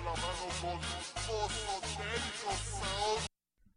la mano con Osotérico Sound.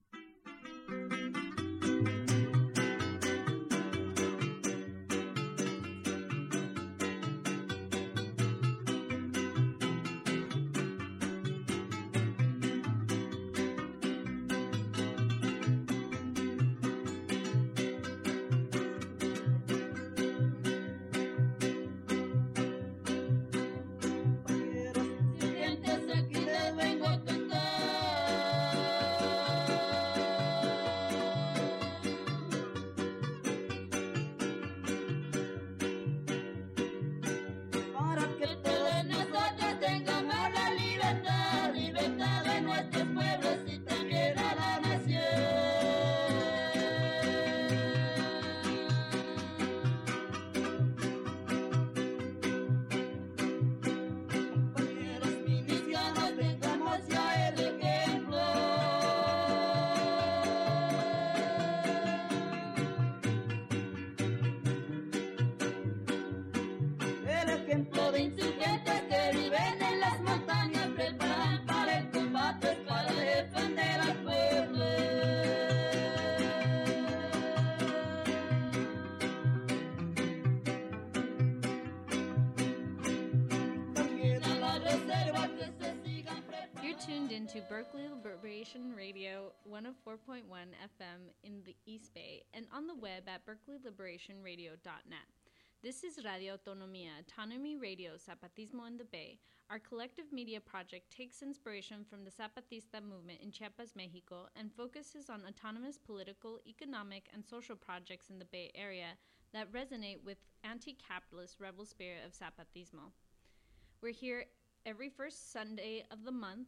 To Berkeley Liberation Radio 104.1 FM in the East Bay and on the web at berkeleyLiberationRadio.net. This is Radio Autonomía, Autonomy Radio Zapatismo in the Bay. Our collective media project takes inspiration from the Zapatista movement in Chiapas, Mexico, and focuses on autonomous political, economic, and social projects in the Bay Area that resonate with anti-capitalist rebel spirit of Zapatismo. We're here every first Sunday of the month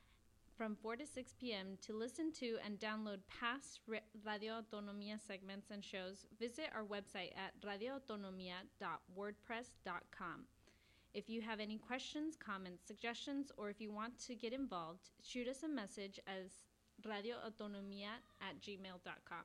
from 4 to 6 p.m. To listen to and download past Radio Autonomía segments and shows, visit our website at radioautonomia.wordpress.com. If you have any questions, comments, suggestions, or if you want to get involved, shoot us a message as radioautonomia@gmail.com.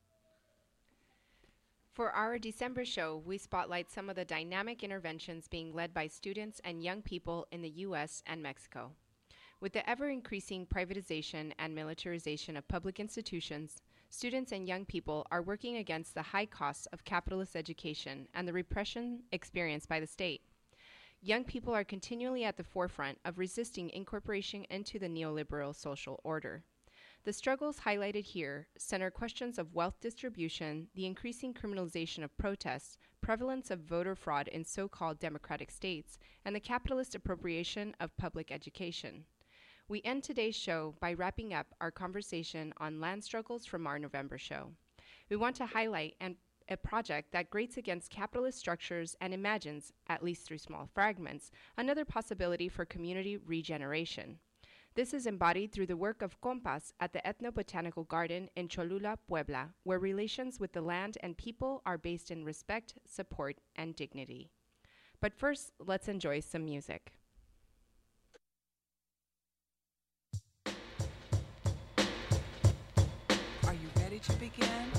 For our December show, we spotlight some of the dynamic interventions being led by students and young people in the U.S. and Mexico. With the ever-increasing privatization and militarization of public institutions, students and young people are working against the high costs of capitalist education and the repression experienced by the state. Young people are continually at the forefront of resisting incorporation into the neoliberal social order. The struggles highlighted here center questions of wealth distribution, the increasing criminalization of protests, prevalence of voter fraud in so-called democratic states, and the capitalist appropriation of public education. We end today's show by wrapping up our conversation on land struggles from our November show. We want to highlight a project that grates against capitalist structures and imagines, at least through small fragments, another possibility for community regeneration. This is embodied through the work of Compas at the Ethnobotanical Garden in Cholula, Puebla, where relations with the land and people are based in respect, support, and dignity. But first, let's enjoy some music. Are you ready to begin?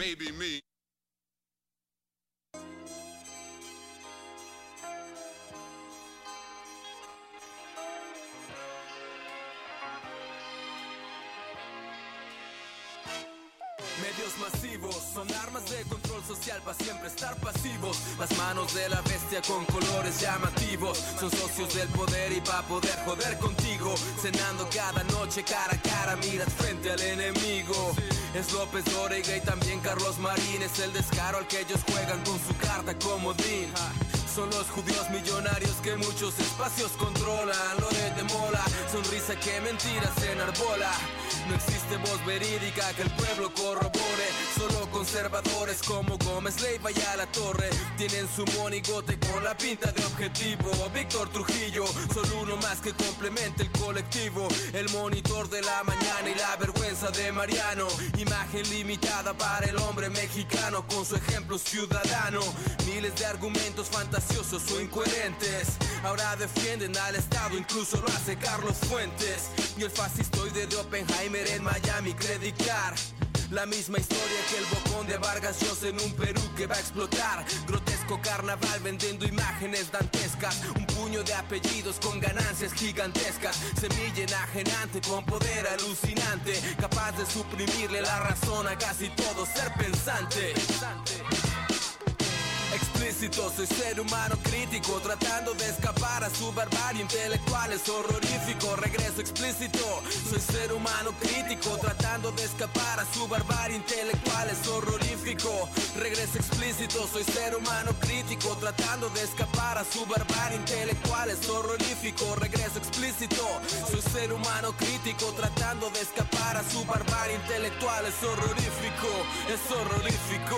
maybe me. Medios masivos son armas de control social para siempre estar pasivos. Las manos de la bestia con colores llamativos son socios del poder y pa' poder joder contigo. Cenando cada noche cara a cara, miras frente al enemigo. Es López Dóriga y también Carlos Marín. Es el descaro al que ellos juegan con su carta comodín. Son los judíos millonarios que muchos espacios controlan. Loret de Mola, sonrisa que mentiras enarbola. No existe voz verídica que el pueblo corrobore. Solo conservadores como Gómez Leiva y a la Torre tienen su monigote con la pinta de objetivo. Víctor Trujillo, solo uno más que complemente el colectivo. El monitor de la mañana y la vergüenza de Mariano. Imagen limitada para el hombre mexicano con su ejemplo ciudadano. Miles de argumentos fantasiosos o incoherentes ahora defienden al Estado, incluso lo hace Carlos Fuentes. Y el fascistoide de Oppenheimer en Miami creditar la misma historia que el bocón de Vargas Llosa en un Perú que va a explotar. Grotesco carnaval vendiendo imágenes dantescas. Un puño de apellidos con ganancias gigantescas. Semilla enajenante con poder alucinante, capaz de suprimirle la razón a casi todo ser pensante. Explícito, soy ser humano crítico, tratando de escapar a su barbarie intelectual, es horrorífico. Regreso explícito, soy ser humano crítico, tratando de escapar a su barbarie intelectual, es horrorífico. Regreso explícito, soy ser humano crítico, tratando de escapar a su barbarie intelectual, es horrorífico. Regreso explícito, soy ser humano crítico, tratando de escapar a su barbarie intelectual, es horrorífico, es horrorífico.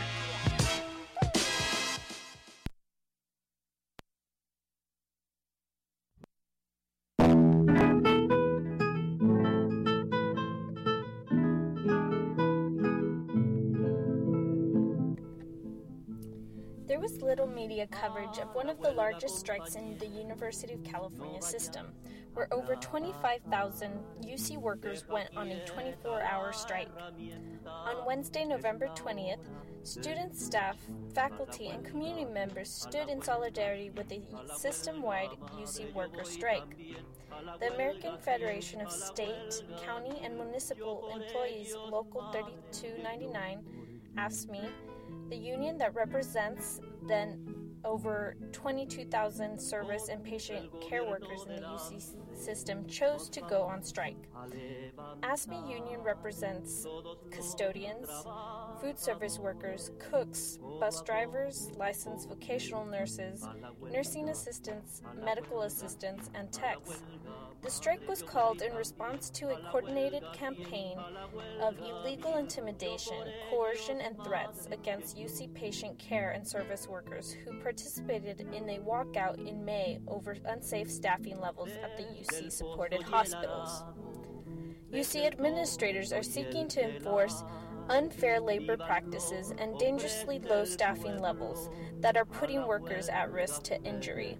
There was little media coverage of one of the largest strikes in the University of California system, where over 25,000 UC workers went on a 24-hour strike. On Wednesday, November 20th, students, staff, faculty, and community members stood in solidarity with the system-wide UC worker strike. The American Federation of State, County, and Municipal Employees Local 3299, AFSCME, the union that represents then over 22,000 service and patient care workers in the UC system, chose to go on strike. AFSCME union represents custodians, food service workers, cooks, bus drivers, licensed vocational nurses, nursing assistants, medical assistants, and techs. The strike was called in response to a coordinated campaign of illegal intimidation, coercion, and threats against UC patient care and service workers who participated in a walkout in May over unsafe staffing levels at the UC-supported hospitals. UC administrators are seeking to enforce unfair labor practices and dangerously low staffing levels that are putting workers at risk to injury.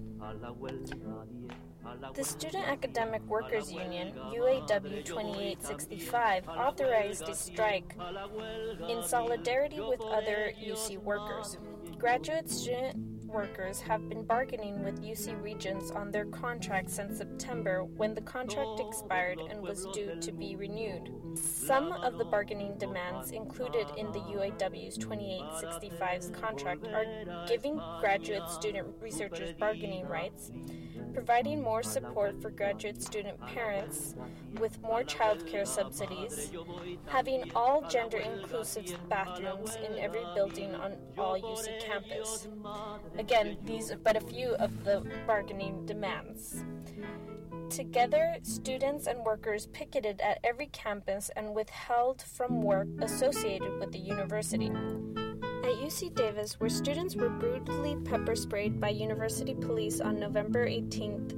The Student Academic Workers Union, UAW 2865, authorized a strike in solidarity with other UC workers. Graduate student workers have been bargaining with UC Regents on their contracts since September, when the contract expired and was due to be renewed. Some of the bargaining demands included in the UAW's 2865's contract are giving graduate student researchers bargaining rights, providing more support for graduate student parents with more childcare subsidies, having all gender-inclusive bathrooms in every building on all UC campus. Again, these are but a few of the bargaining demands. Together, students and workers picketed at every campus and withheld from work associated with the university. At UC Davis, where students were brutally pepper sprayed by university police on November 18,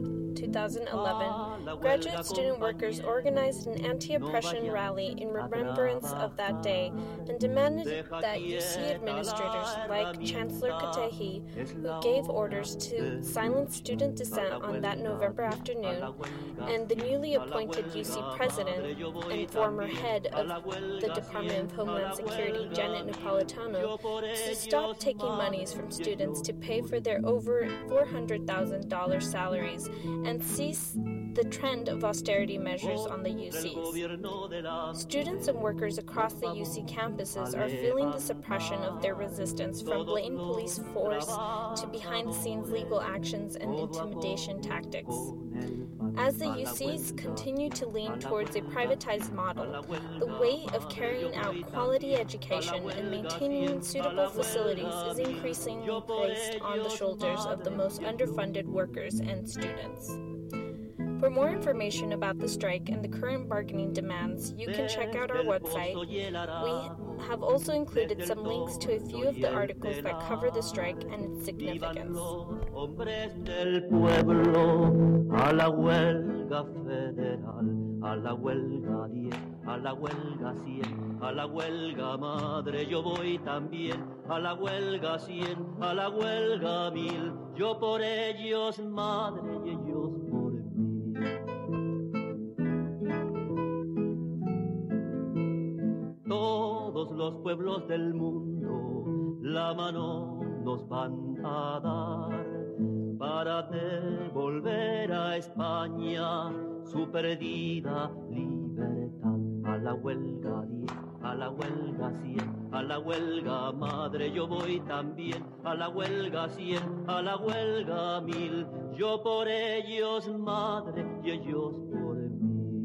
2011, graduate student workers organized an anti-oppression rally in remembrance of that day and demanded that UC administrators like Chancellor Katehi, who gave orders to silence student dissent on that November afternoon, and the newly appointed UC president and former head of the Department of Homeland Security, Janet Napolitano, to stop taking monies from students to pay for their over $400,000 salaries and cease the trend of austerity measures on the UCs. Students and workers across the UC campuses are feeling the suppression of their resistance, from blatant police force to behind-the-scenes legal actions and intimidation tactics. As the UCs continue to lean towards a privatized model, the weight of carrying out quality education and maintaining suitable facilities is increasingly placed on the shoulders of the most underfunded workers and students. For more information about the strike and the current bargaining demands, you can check out our website. We have also included some links to a few of the articles that cover the strike and its significance. A la huelga federal, a la huelga 10, a la huelga 100, a la huelga madre, yo voy también, a la huelga 100, a la huelga 1000, yo por ellos madre y ellos por mí. Todos los pueblos del mundo la mano nos van a dar para devolver a España su perdida libertad. A la huelga 10, a la huelga 100, a la huelga madre, yo voy también, a la huelga 100, a la huelga 1000, yo por ellos madre y ellos por mí.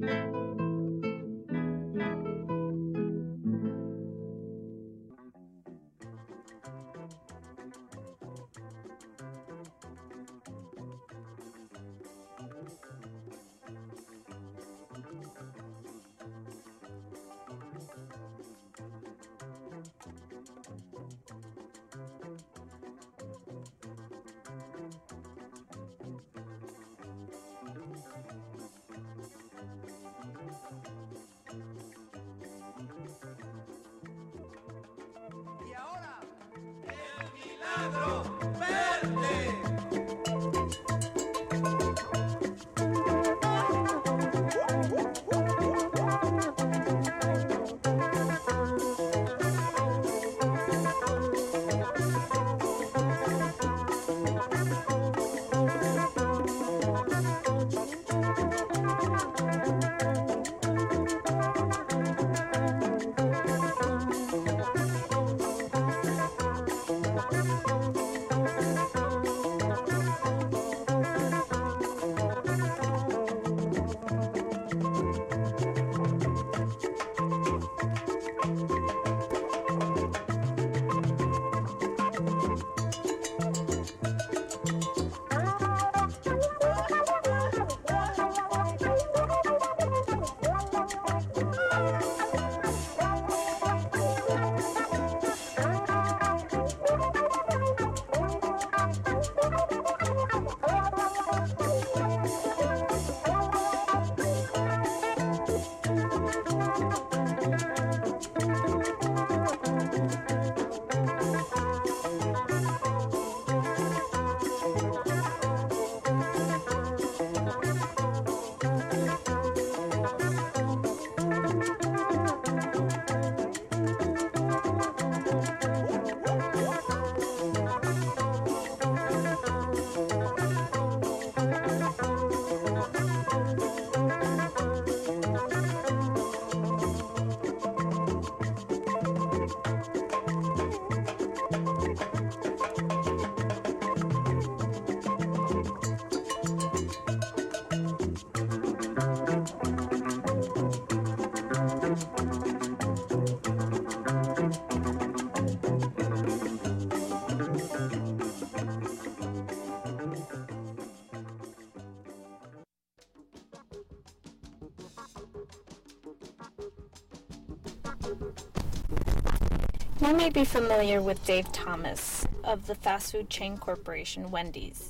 You may be familiar with Dave Thomas of the fast food chain corporation Wendy's.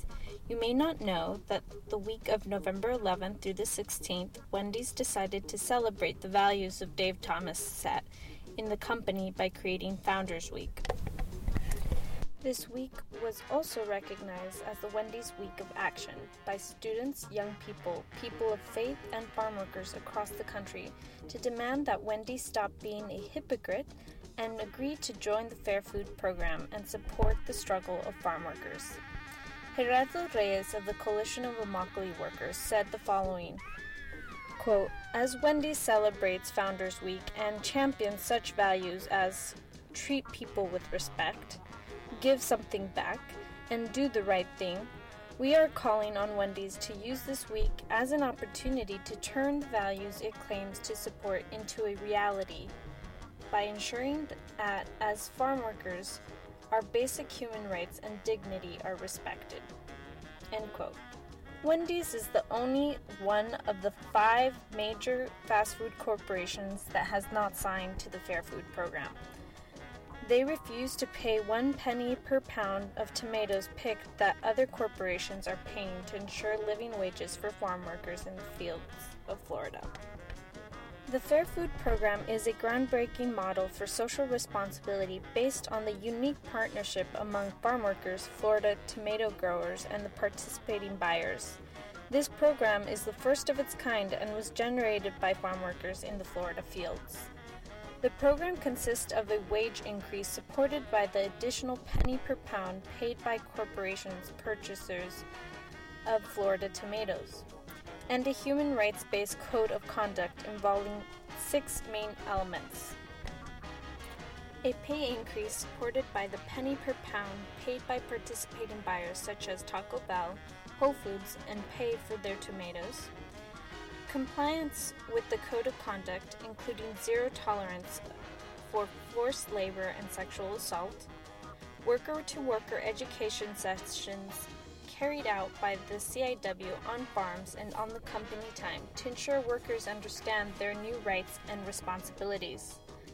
You may not know that the week of November 11th through the 16th, Wendy's decided to celebrate the values of Dave Thomas set in the company by creating Founders Week. This week was also recognized as the Wendy's Week of Action by students, young people, people of faith, and farm workers across the country to demand that Wendy's stop being a hypocrite and agree to join the Fair Food Program and support the struggle of farm workers. Gerardo Reyes of the Coalition of Immokalee Workers said the following, quote, "As Wendy's celebrates Founders Week and champions such values as treat people with respect, give something back, and do the right thing, we are calling on Wendy's to use this week as an opportunity to turn the values it claims to support into a reality by ensuring that, as farm workers, our basic human rights and dignity are respected." End quote. Wendy's is the only one of the 5 major fast food corporations that has not signed to the Fair Food Program. They refuse to pay 1 penny per pound of tomatoes picked that other corporations are paying to ensure living wages for farm workers in the fields of Florida. The Fair Food Program is a groundbreaking model for social responsibility based on the unique partnership among farm workers, Florida tomato growers, and the participating buyers. This program is the first of its kind and was generated by farm workers in the Florida fields. The program consists of a wage increase supported by the additional penny per pound paid by corporations purchasers of Florida tomatoes, and a human rights-based code of conduct involving 6 main elements. A pay increase supported by the penny per pound paid by participating buyers such as Taco Bell, Whole Foods, and Pay for their tomatoes. Compliance with the code of conduct, including zero tolerance for forced labor and sexual assault. Worker-to-worker education sessions carried out by the CIW on farms and on the company time to ensure workers understand their new rights and responsibilities.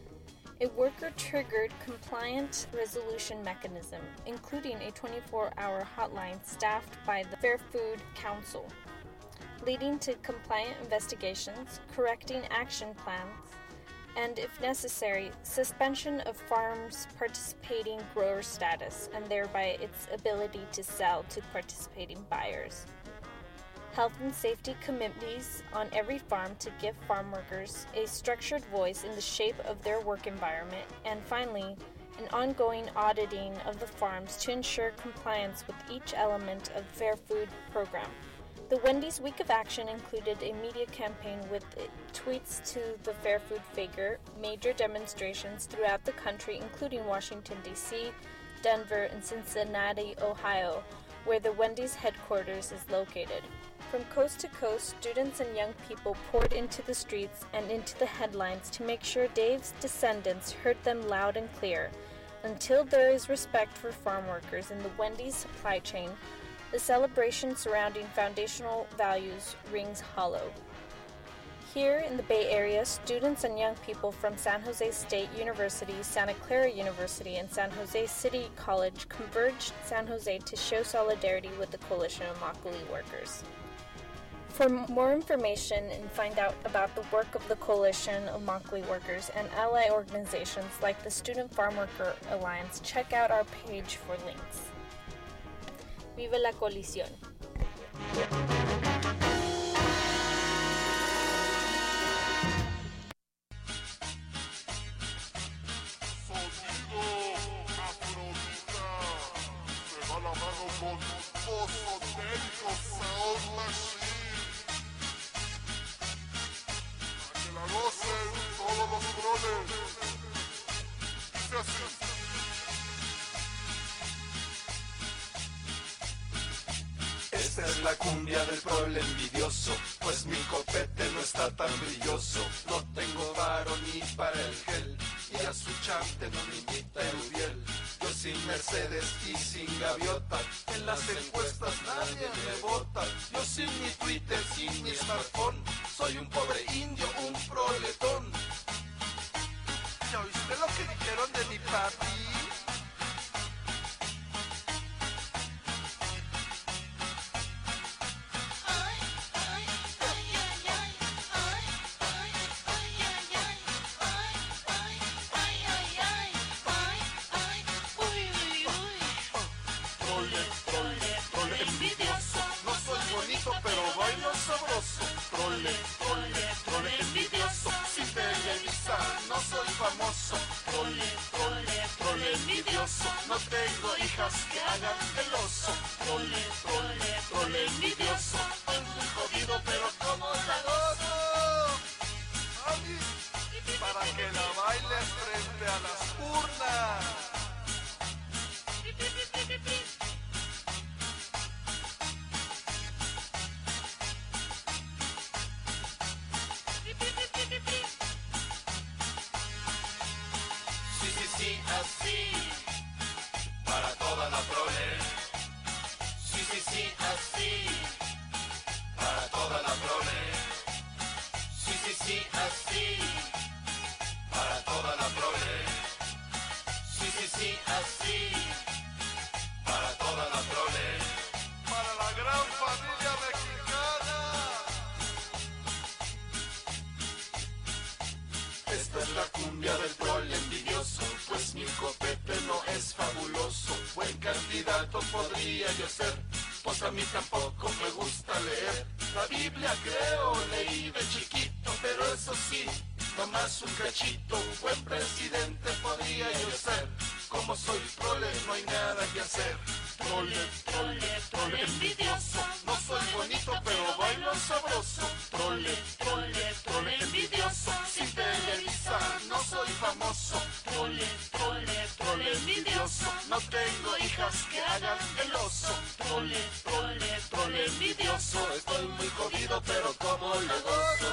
A worker-triggered compliant resolution mechanism, including a 24-hour hotline staffed by the Fair Food Council, leading to compliant investigations, correcting action plans, and, if necessary, suspension of farms' participating grower status and thereby its ability to sell to participating buyers. Health and safety committees on every farm to give farm workers a structured voice in the shape of their work environment, and finally, an ongoing auditing of the farms to ensure compliance with each element of the Fair Food Program. The Wendy's Week of Action included a media campaign with tweets to the Fair Food figure, major demonstrations throughout the country, including Washington, D.C., Denver, and Cincinnati, Ohio, where the Wendy's headquarters is located. From coast to coast, students and young people poured into the streets and into the headlines to make sure Dave's descendants heard them loud and clear. Until there is respect for farm workers in the Wendy's supply chain, the celebration surrounding foundational values rings hollow. Here in the Bay Area, students and young people from San Jose State University, Santa Clara University, and San Jose City College converged San Jose to show solidarity with the Coalition of Immokalee Workers. For more information and find out about the work of the Coalition of Immokalee Workers and ally organizations like the Student Farm Worker Alliance, check out our page for links. Vive la coalición. Esta es la cumbia del pueblo envidioso, pues mi copete no está tan brilloso. No tengo varo ni para el gel, y a su chante no me invita el Uriel. Yo sin Mercedes y sin gaviota, en las encuestas nadie me vota. Yo sin mi Twitter, sin mi smartphone, soy un pobre indio, un proletón. ¿Ya oíste lo que dijeron de mi papi? trole, trole, trole envidioso. Sin Televisa no soy famoso. Trole, trole, trole envidioso. No tengo hijas que hagan el oso. Trole, trole, trole envidioso. Estoy muy jodido pero como la gozo. Mami, para que la bailes frente a las urnas. Sí, así, para toda la prole. Sí, así, para toda la prole. Sí, así, para toda la prole. Sí, así, para toda la prole. Para la gran familia mexicana. Esta es la cumbia del prole envidioso, pues mi copete no es fabuloso. Buen candidato podría yo ser, pues a mí tampoco me gusta leer. La Biblia creo leí de chiquito, pero eso sí, nomás un cachito. Un buen presidente podría yo ser, como soy prole no hay nada que hacer. Trole, trole, trole envidioso. No soy bonito pero bailo sabroso. Trole, trole, trole envidioso. Sin Televisa no soy famoso. Trole, trole, trole envidioso. No tengo hijas que hagan el oso. Trole, trole, trole envidioso. Estoy muy jodido pero como le gozo.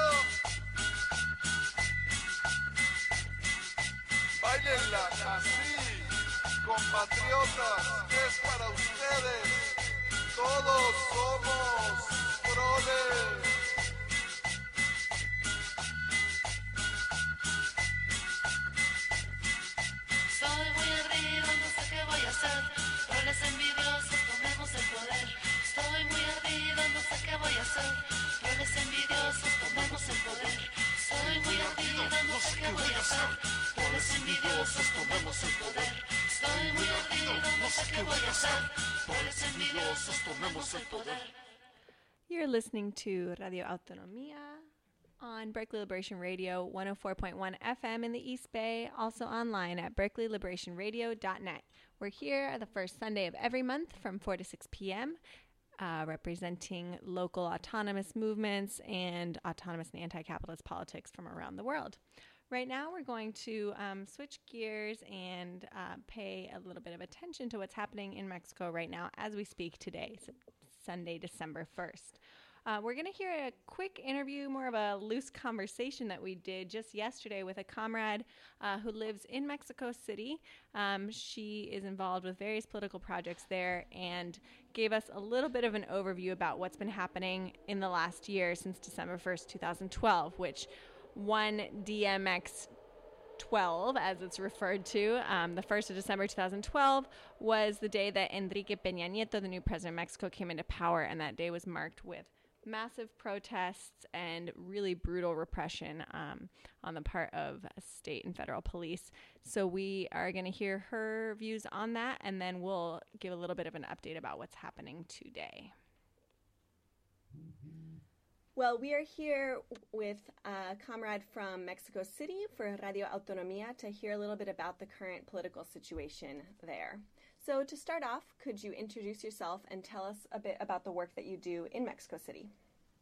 Báilenla así, compatriotas, es para ustedes. Todos somos proles. Estoy muy ardido, no sé qué voy a hacer. Proles envidiosos, tomemos el poder. Estoy muy ardido, no sé qué voy a hacer. Proles envidiosos, tomemos el poder. Estoy muy ardido, no sé qué voy a hacer. Proles envidiosos, tomemos el poder. Estoy muy ardido, no sé qué voy a hacer. Proles envidiosos, tomemos el poder. You're listening to Radio Autonomia on Berkeley Liberation Radio 104.1 FM in the East Bay, also online at berkeleyLiberationRadio.net. We're here the first Sunday of every month from 4 to 6 p.m., representing local autonomous movements and autonomous and anti-capitalist politics from around the world. Right now, we're going to switch gears and pay a little bit of attention to what's happening in Mexico right now as we speak today, so Sunday, December 1st. We're going to hear a quick interview, more of a loose conversation that we did just yesterday with a comrade who lives in Mexico City. She is involved with various political projects there and gave us a little bit of an overview about what's been happening in the last year since December 1st, 2012, which one DMX 12, as it's referred to, the 1st of December 2012, was the day that Enrique Peña Nieto, the new president of Mexico, came into power, and that day was marked with massive protests and really brutal repression on the part of state and federal police. So we are going to hear her views on that, and then we'll give a little bit of an update about what's happening today. Well, we are here with a comrade from Mexico City for Radio Autonomia to hear a little bit about the current political situation there. So to start off, could you introduce yourself and tell us a bit about the work that you do in Mexico City?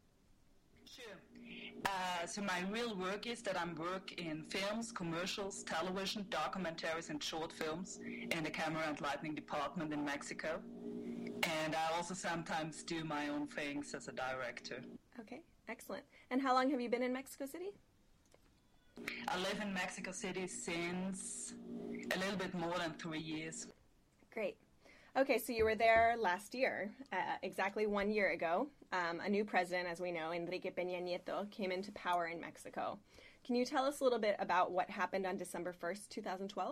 Sure. So my real work is that I work in films, commercials, television, documentaries, and short films in the Camera and Lighting department in Mexico. And I also sometimes do my own things as a director. Okay, excellent. And how long have you been in Mexico City? I live in Mexico City since a little bit more than 3 years. Great. Okay, so you were there last year, exactly 1 year ago. A new president, as we know, Enrique Peña Nieto, came into power in Mexico. Can you tell us a little bit about what happened on December 1st, 2012?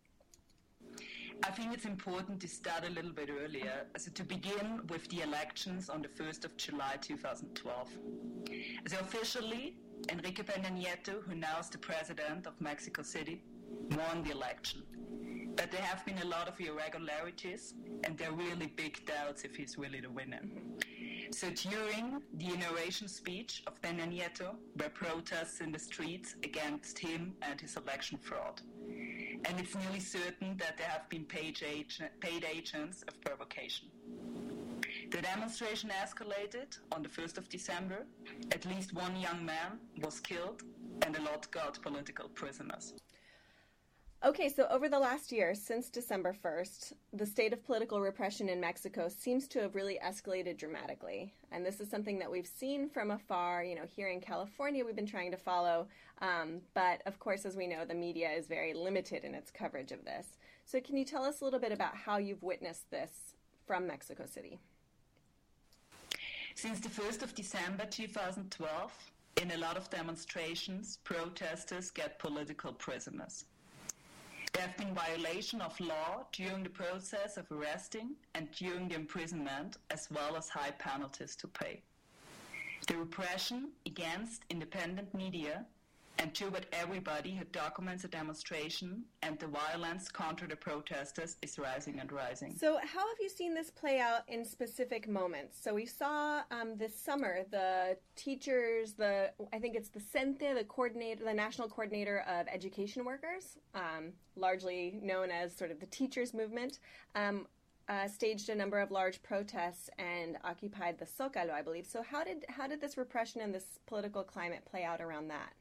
I think it's important to start a little bit earlier, so to begin with the elections on the 1st of July 2012. So officially, Enrique Peña Nieto, who now is the president of Mexico City, won the election. But there have been a lot of irregularities, and there are really big doubts if he's really the winner. So during the inauguration speech of Peña Nieto were protests in the streets against him and his election fraud. And it's nearly certain that there have been paid agents of provocation. The demonstration escalated on the 1st of December. At least one young man was killed and a lot got political prisoners. Okay, so over the last year, since December 1st, the state of political repression in Mexico seems to have really escalated dramatically. And this is something that we've seen from afar. You know, here in California, we've been trying to follow. But of course, as we know, the media is very limited in its coverage of this. So can you tell us a little bit about how you've witnessed this from Mexico City? Since the 1st of December 2012, in a lot of demonstrations, protesters get political prisoners. There have been violations of law during the process of arresting and during the imprisonment, as well as high penalties to pay. The repression against independent media and toward everybody who documents a demonstration and the violence contra the protesters is rising and rising. So how have you seen this play out in specific moments? So we saw this summer the teachers, I think it's the CENTE, the National Coordinator of Education Workers, largely known as sort of the teachers movement, staged a number of large protests and occupied the Zócalo, I believe. So how did this repression and this political climate play out around that?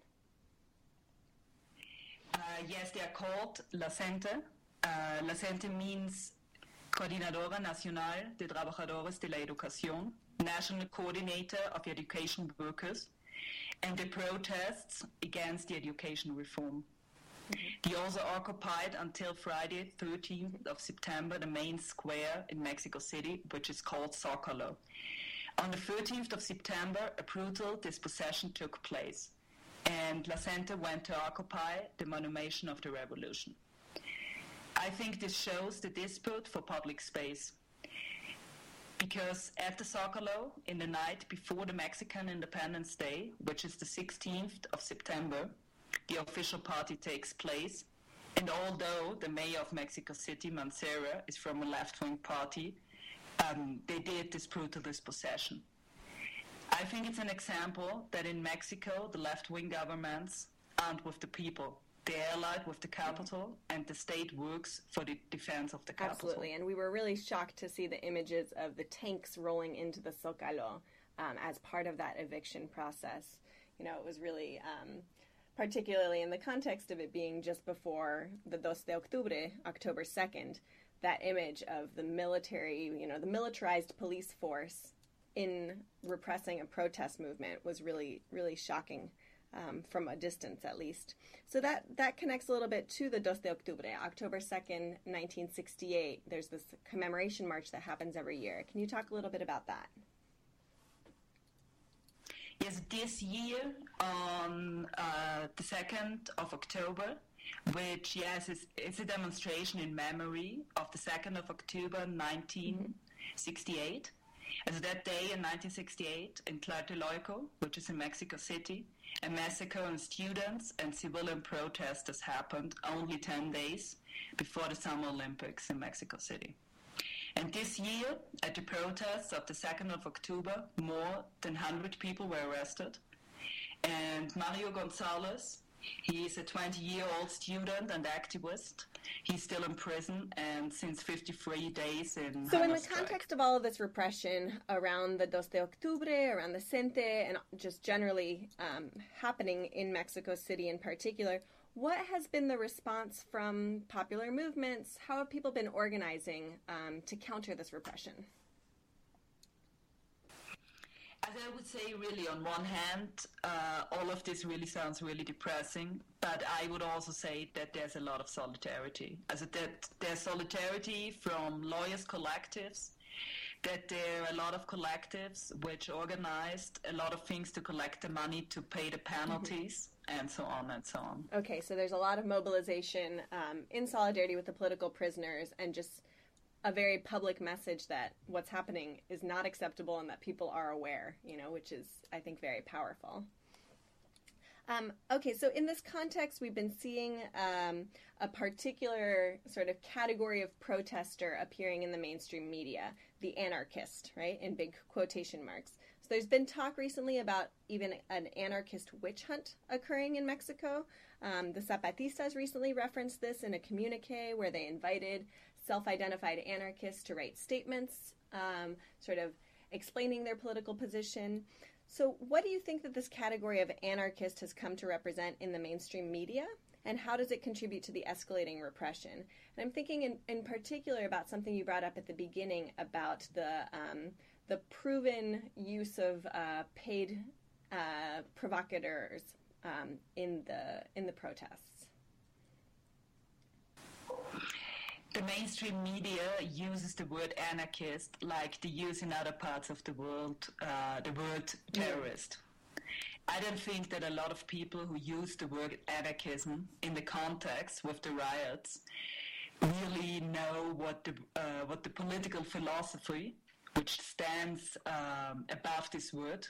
Yes, they are called La CENTE. La CENTE means Coordinadora Nacional de Trabajadores de la Educación, National Coordinator of Education Workers, and the protests against the education reform. They also occupied until Friday, 13th of September, the main square in Mexico City, which is called Zócalo. On the 13th of September, a brutal dispossession took place, and La CENTE went to occupy the Monument of the Revolution. I think this shows the dispute for public space, because at the Zócalo, in the night before the Mexican Independence Day, which is the 16th of September, the official party takes place, and although the mayor of Mexico City, Mancera, is from a left-wing party, they did this brutal dispossession. I think it's an example that in Mexico, the left-wing governments aren't with the people. They're allied with the capital, and the state works for the defense of the capital. Absolutely, and we were really shocked to see the images of the tanks rolling into the Zócalo as part of that eviction process. You know, it was really, particularly in the context of it being just before the 2 de Octubre, October 2nd, that image of the military, you know, the militarized police force in repressing a protest movement was really, really shocking from a distance, at least. So that connects a little bit to the 2 de Octubre, October 2nd, 1968. There's this commemoration march that happens every year. Can you talk a little bit about that? Yes, this year on the 2nd of October, which, yes, it's a demonstration in memory of the 2nd of October, 1968. As that day in 1968, in Tlatelolco, which is in Mexico City, a massacre on students and civilian protesters happened only 10 days before the Summer Olympics in Mexico City. And this year, at the protests of the 2nd of October, more than 100 people were arrested. And Mario Gonzalez, he is a 20-year-old student and activist. He's still in prison and since 53 days in So in the context of all of this repression around the 2 de Octubre, around the CENTE, and just generally happening in Mexico City in particular, what has been the response from popular movements? How have people been organizing to counter this repression? As I would say, really, on one hand, all of this really sounds really depressing, but I would also say that there's a lot of solidarity. There's solidarity from lawyers' collectives, that there are a lot of collectives which organized a lot of things to collect the money to pay the penalties, and so on and so on. Okay, so there's a lot of mobilization in solidarity with the political prisoners, and just a very public message that what's happening is not acceptable and that people are aware, you know, which is, I think, very powerful. Okay, so in this context, we've been seeing a particular sort of category of protester appearing in the mainstream media. the anarchist, right, in big quotation marks. So there's been talk recently about even an anarchist witch hunt occurring in Mexico. The Zapatistas recently referenced this in a communique where they invited self-identified anarchists to write statements, sort of explaining their political position. So what do you think that this category of anarchist has come to represent in the mainstream media? And how does it contribute to the escalating repression? And I'm thinking in particular about something you brought up at the beginning about the proven use of paid provocateurs in the protests. The mainstream media uses the word anarchist like they use in other parts of the world the word terrorist. I don't think that a lot of people who use the word anarchism in the context with the riots really know what the political philosophy, which stands above this word,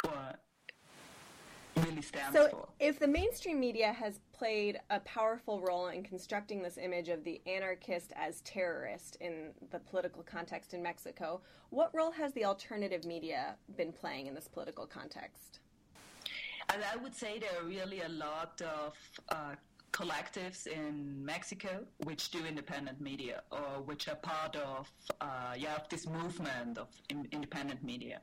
really stands for. So if the mainstream media has played a powerful role in constructing this image of the anarchist as terrorist in the political context in Mexico, what role has the alternative media been playing in this political context? And I would say there are really a lot of collectives in Mexico which do independent media or which are part of this movement of independent media.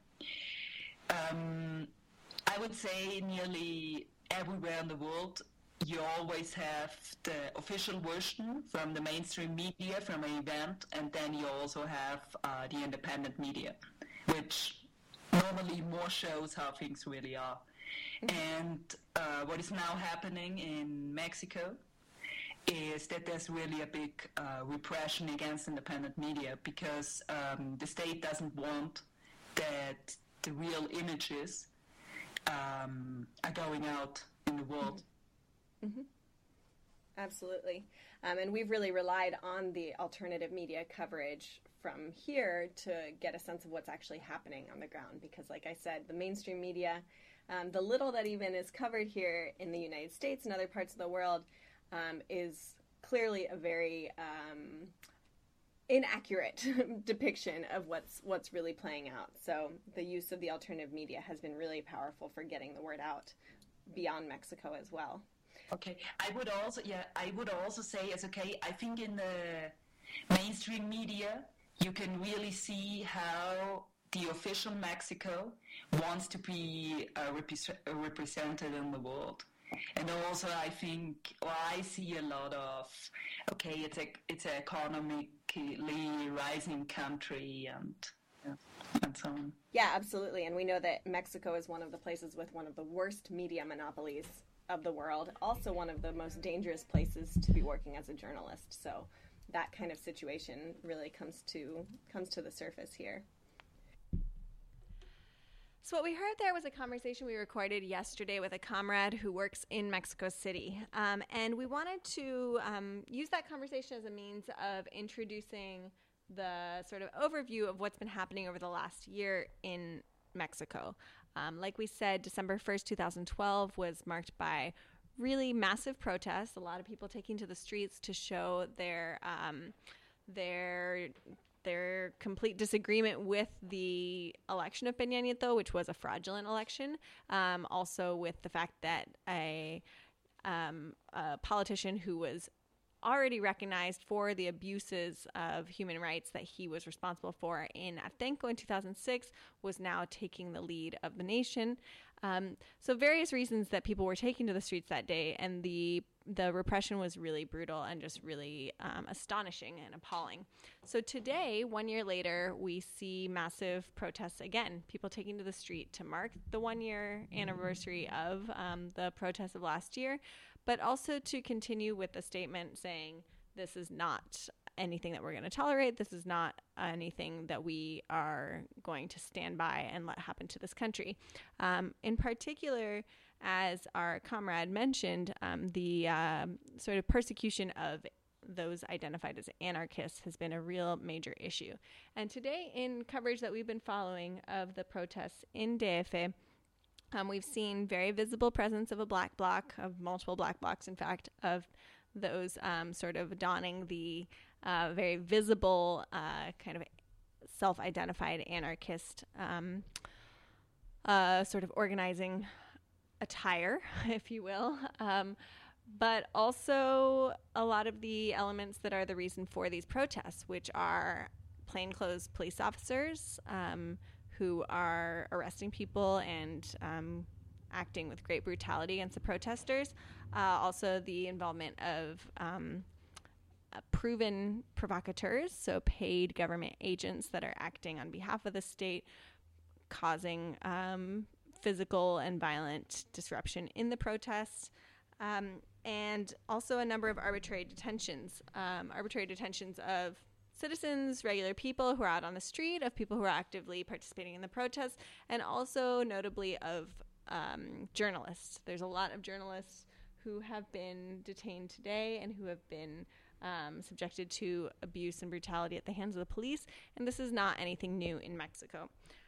I would say nearly everywhere in the world you always have the official version from the mainstream media from an event, and then you also have the independent media, which normally more shows how things really are. And what is now happening in Mexico is that there's really a big repression against independent media because the state doesn't want that the real images are going out in the world. Mm-hmm. Absolutely. And we've really relied on the alternative media coverage from here to get a sense of what's actually happening on the ground because, like I said, the mainstream media, the little that even is covered here in the United States and other parts of the world is clearly a very inaccurate depiction of what's really playing out. So the use of the alternative media has been really powerful for getting the word out beyond Mexico as well. Okay, I would also say I think in the mainstream media you can really see how the official Mexico wants to be represented in the world. And also I think, I see a lot of, it's an economically rising country and so on. Yeah, absolutely. And we know that Mexico is one of the places with one of the worst media monopolies of the world, also one of the most dangerous places to be working as a journalist. So that kind of situation really comes to the surface here. So what we heard there was a conversation we recorded yesterday with a comrade who works in Mexico City. And we wanted to use that conversation as a means of introducing the sort of overview of what's been happening over the last year in Mexico. Like we said, December 1st, 2012 was marked by really massive protests, a lot of people taking to the streets to show their complete disagreement with the election of Peña Nieto, which was a fraudulent election. Also with the fact that a politician who was already recognized for the abuses of human rights that he was responsible for in Atenco in 2006 was now taking the lead of the nation. So various reasons that people were taking to the streets that day, and the repression was really brutal and just really astonishing and appalling. So today, 1 year later, we see massive protests again, people taking to the street to mark the 1 year anniversary of the protests of last year, but also to continue with the statement saying this is not anything that we're going to tolerate. This is not anything that we are going to stand by and let happen to this country. In particular, as our comrade mentioned, the sort of persecution of those identified as anarchists has been a real major issue. And today, in coverage that we've been following of the protests in DF, we've seen very visible presence of a black bloc, of multiple black blocs, in fact, of those sort of donning the very visible kind of self-identified anarchist sort of organizing attire, if you will, but also a lot of the elements that are the reason for these protests, which are plainclothes police officers who are arresting people and acting with great brutality against the protesters. Also the involvement of proven provocateurs, so paid government agents that are acting on behalf of the state, causing physical and violent disruption in the protests, and also a number of arbitrary detentions of citizens, regular people who are out on the street, of people who are actively participating in the protests, and also notably of journalists. There's a lot of journalists who have been detained today and who have been subjected to abuse and brutality at the hands of the police, and this is not anything new in Mexico.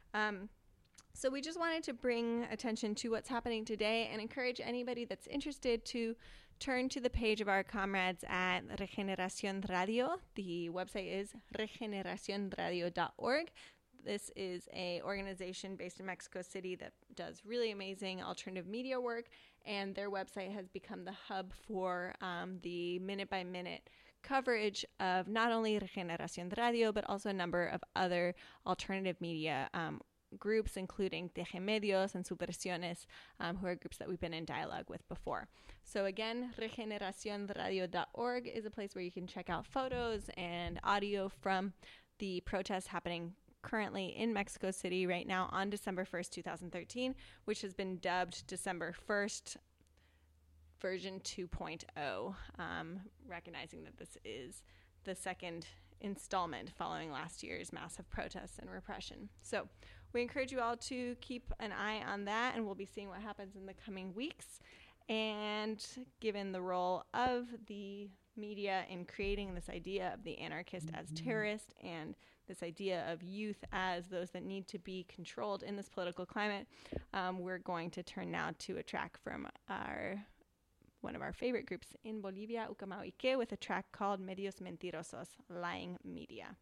So we just wanted to bring attention to what's happening today and encourage anybody that's interested to turn to the page of our comrades at Regeneración Radio. The website is regeneracionradio.org. This is an organization based in Mexico City that does really amazing alternative media work, and their website has become the hub for the minute-by-minute coverage of not only Regeneración Radio, but also a number of other alternative media groups, including Teje Medios and Subversiones, who are groups that we've been in dialogue with before. So again, regeneracionradio.org is a place where you can check out photos and audio from the protests happening currently in Mexico City right now on December 1st, 2013, which has been dubbed December 1st version 2.0, recognizing that this is the second installment following last year's massive protests and repression. So we encourage you all to keep an eye on that, and we'll be seeing what happens in the coming weeks. And given the role of the media in creating this idea of the anarchist as terrorist and this idea of youth as those that need to be controlled in this political climate, we're going to turn now to a track from one of our favorite groups in Bolivia, Ucamauique, with a track called Medios Mentirosos, Lying Media.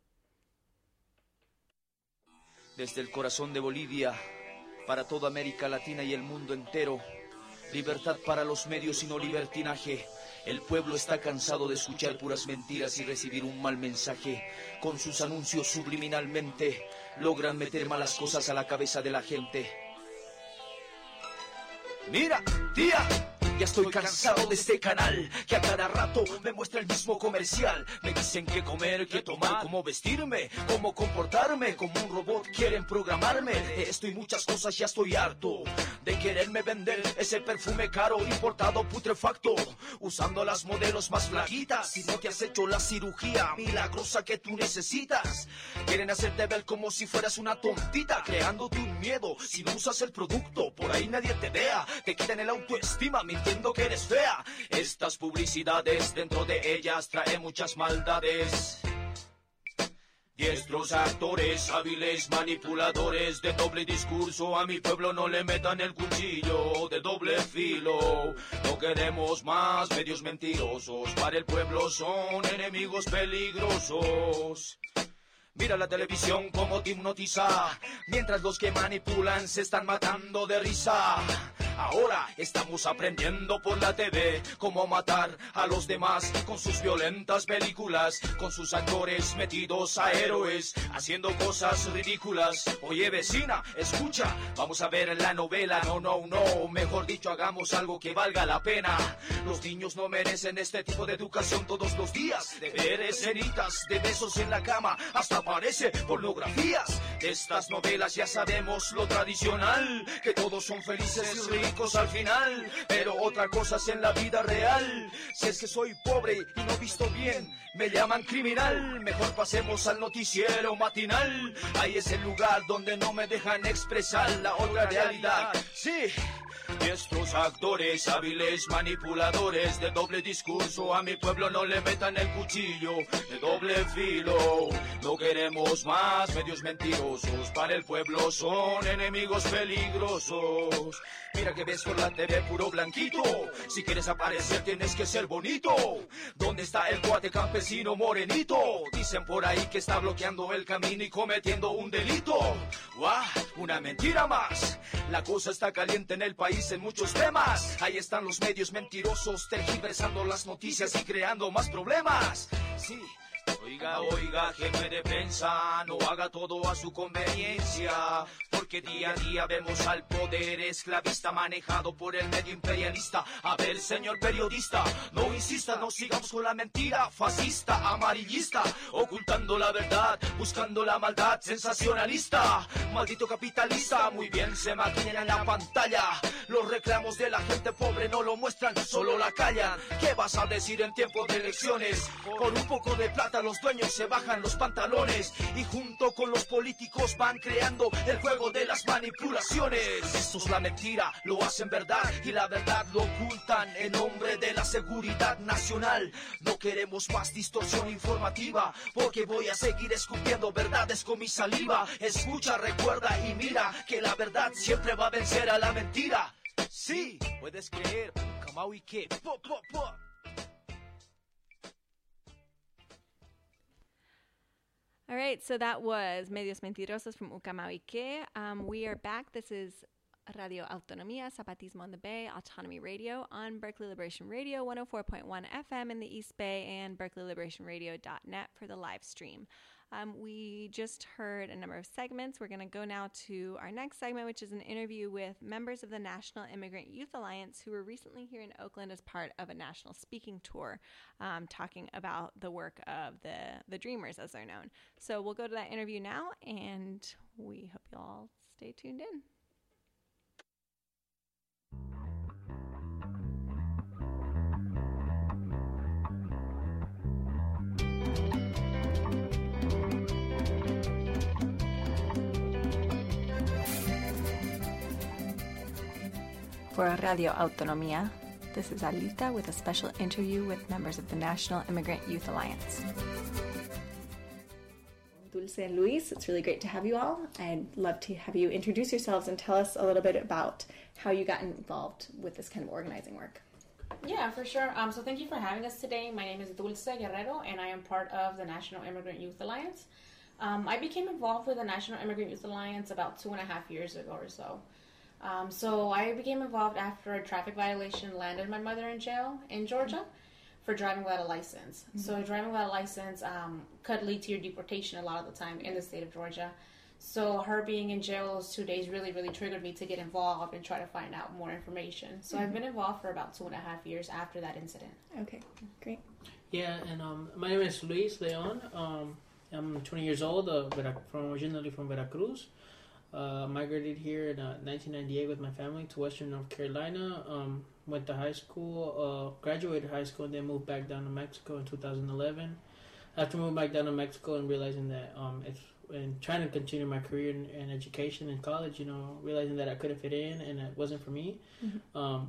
Desde el corazón de Bolivia, para toda América Latina y el mundo entero, libertad para los medios y no libertinaje. El pueblo está cansado de escuchar puras mentiras y recibir un mal mensaje. Con sus anuncios subliminalmente logran meter malas cosas a la cabeza de la gente. Mira, tía, ya estoy cansado de este canal que a cada rato me muestra el mismo comercial. Me dicen qué comer, qué tomar, cómo vestirme, cómo comportarme. Como un robot quieren programarme. De esto y muchas cosas ya estoy harto de quererme vender ese perfume caro, importado, putrefacto, usando las modelos más flaquitas. Si no te has hecho la cirugía milagrosa que tú necesitas, quieren hacerte ver como si fueras una tontita, creándote un miedo. Si no usas el producto, por ahí nadie te vea. Te quitan el autoestima, mintiendo que eres fea. Estas publicidades, dentro de ellas traen muchas maldades. Diestros actores, hábiles manipuladores de doble discurso. A mi pueblo no le metan el cuchillo de doble filo. No queremos más medios mentirosos. Para el pueblo son enemigos peligrosos. Mira la televisión como te hipnotiza, mientras los que manipulan se están matando de risa. Ahora estamos aprendiendo por la TV cómo matar a los demás con sus violentas películas, con sus actores metidos a héroes, haciendo cosas ridículas. Oye vecina, escucha, vamos a ver la novela. No, mejor dicho, hagamos algo que valga la pena. Los niños no merecen este tipo de educación todos los días. De ver escenitas de besos en la cama, hasta parece pornografías. De estas novelas ya sabemos lo tradicional, que todos son felices y ricos al final, pero otra cosa es en la vida real. Si es que soy pobre y no visto bien, me llaman criminal. Mejor pasemos al noticiero matinal. Ahí es el lugar donde no me dejan expresar la otra realidad. Sí, Diestros actores, hábiles manipuladores de doble discurso, a mi pueblo no le metan el cuchillo de doble filo. No queremos más medios mentirosos, para el pueblo son enemigos peligrosos. Mira que ves por la TV puro blanquito, si quieres aparecer tienes que ser bonito. ¿Dónde está el guate campesino morenito? Dicen por ahí que está bloqueando el camino y cometiendo un delito. ¡Guau! Una mentira más. La cosa está caliente en el país en muchos temas. Ahí están los medios mentirosos tergiversando las noticias y creando más problemas. Sí. Oiga, jefe de prensa, no haga todo a su conveniencia, porque día a día vemos al poder esclavista manejado por el medio imperialista. A ver, señor periodista, no insista, no sigamos con la mentira fascista, amarillista, ocultando la verdad, buscando la maldad sensacionalista. Maldito capitalista, muy bien se maquina en la pantalla. Los reclamos de la gente pobre no lo muestran, solo la callan. ¿Qué vas a decir en tiempo de elecciones? Por un poco de plata los dueños se bajan los pantalones y junto con los políticos van creando el juego de las manipulaciones. Esto es la mentira, lo hacen verdad y la verdad lo ocultan en nombre de la seguridad nacional. No queremos más distorsión informativa, porque voy a seguir escupiendo verdades con mi saliva. Escucha, recuerda y mira que la verdad siempre va a vencer a la mentira. Sí, puedes creer, Kamau y qué. All right, so that was Medios Mentirosos from Ucamaike. We are back. This is Radio Autonomía, Zapatismo on the Bay, Autonomy Radio on Berkeley Liberation Radio, 104.1 FM in the East Bay, and berkeleyLiberationRadio.net for the live stream. We just heard a number of segments. We're going to go now to our next segment, which is an interview with members of the National Immigrant Youth Alliance who were recently here in Oakland as part of a national speaking tour, talking about the work of the Dreamers, as they're known. So we'll go to that interview now, and we hope you all stay tuned in. For Radio Autonomía, this is Alita with a special interview with members of the National Immigrant Youth Alliance. Dulce and Luis, it's really great to have you all. I'd love to have you introduce yourselves and tell us a little bit about how you got involved with this kind of organizing work. Yeah, for sure. So thank you for having us today. My name is Dulce Guerrero, and I am part of the National Immigrant Youth Alliance. I became involved with the National Immigrant Youth Alliance about 2.5 years ago or so. So I became involved after a traffic violation landed my mother in jail in Georgia for driving without a license. Mm-hmm. So driving without a license could lead to your deportation a lot of the time in the state of Georgia. So her being in jail those 2 days really, really triggered me to get involved and try to find out more information. So I've been involved for about 2.5 years after that incident. Okay, great. Yeah, and my name is Luis Leon. I'm 20 years old, originally from Veracruz. Migrated here in 1998 with my family to Western North Carolina. Went to high school, graduated high school, and then moved back down to Mexico in 2011. After moving back down to Mexico and realizing that and trying to continue my career in education in college, realizing that I couldn't fit in and it wasn't for me, mm-hmm.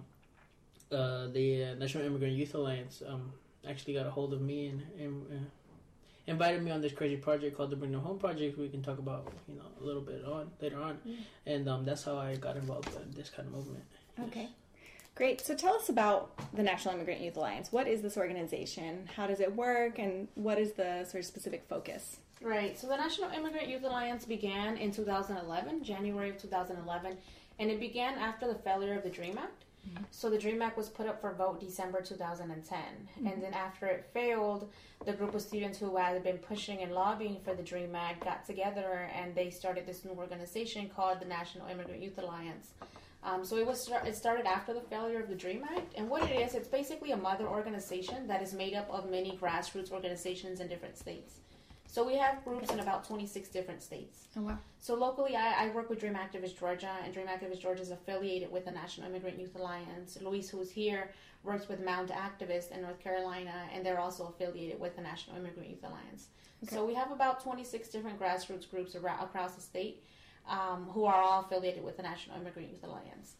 The National Immigrant Youth Alliance actually got a hold of me and invited me on this crazy project called the Bring Them Home Project. We can talk about a little bit later on, and that's how I got involved in this kind of movement. Okay, great. So tell us about the National Immigrant Youth Alliance. What is this organization? How does it work? And what is the sort of specific focus? Right. So the National Immigrant Youth Alliance began in 2011, January of 2011, and it began after the failure of the DREAM Act. Mm-hmm. So the DREAM Act was put up for vote December 2010, mm-hmm. and then after it failed, the group of students who had been pushing and lobbying for the DREAM Act got together and they started this new organization called the National Immigrant Youth Alliance. So it started after the failure of the DREAM Act, and what it is, it's basically a mother organization that is made up of many grassroots organizations in different states. So we have groups in about 26 different states. Oh, wow. So locally, I work with Dream Activist Georgia, and Dream Activist Georgia is affiliated with the National Immigrant Youth Alliance. Luis, who's here, works with Mount Activist in North Carolina, and they're also affiliated with the National Immigrant Youth Alliance. Okay. So we have about 26 different grassroots groups across the state who are all affiliated with the National Immigrant Youth Alliance.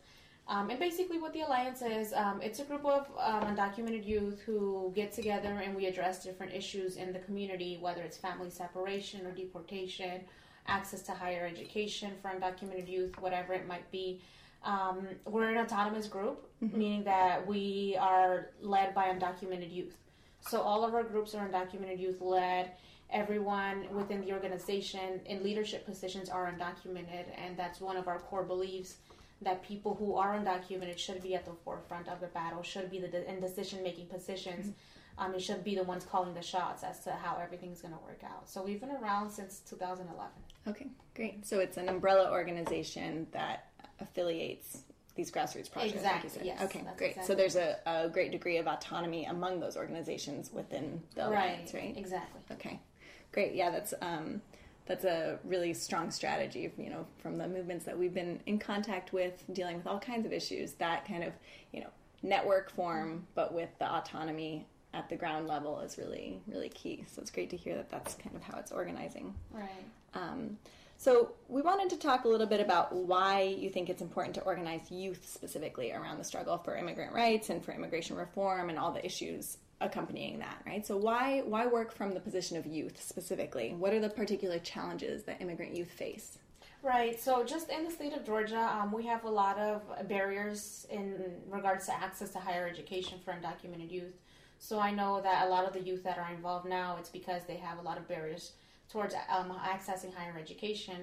And basically what the Alliance is, it's a group of undocumented youth who get together and we address different issues in the community, whether it's family separation or deportation, access to higher education for undocumented youth, whatever it might be. We're an autonomous group, meaning that we are led by undocumented youth. So all of our groups are undocumented youth led. Everyone within the organization in leadership positions are undocumented, and that's one of our core beliefs, that people who are undocumented should be at the forefront of the battle, should be in decision-making positions, and should be the ones calling the shots as to how everything's going to work out. So we've been around since 2011. Okay, great. So it's an umbrella organization that affiliates these grassroots projects. Exactly, like you said. yes. Okay, great. Exactly. So there's a great degree of autonomy among those organizations within the Alliance, right? Exactly. Okay, great. Yeah, that's a really strong strategy, from the movements that we've been in contact with, dealing with all kinds of issues, that kind of, network form, but with the autonomy at the ground level is really, really key. So it's great to hear that that's kind of how it's organizing. Right. So we wanted to talk a little bit about why you think it's important to organize youth specifically around the struggle for immigrant rights and for immigration reform and all the issues accompanying that, right? So why work from the position of youth specifically? What are the particular challenges that immigrant youth face? Right. So just in the state of Georgia, we have a lot of barriers in regards to access to higher education for undocumented youth. So I know that a lot of the youth that are involved now, it's because they have a lot of barriers towards accessing higher education.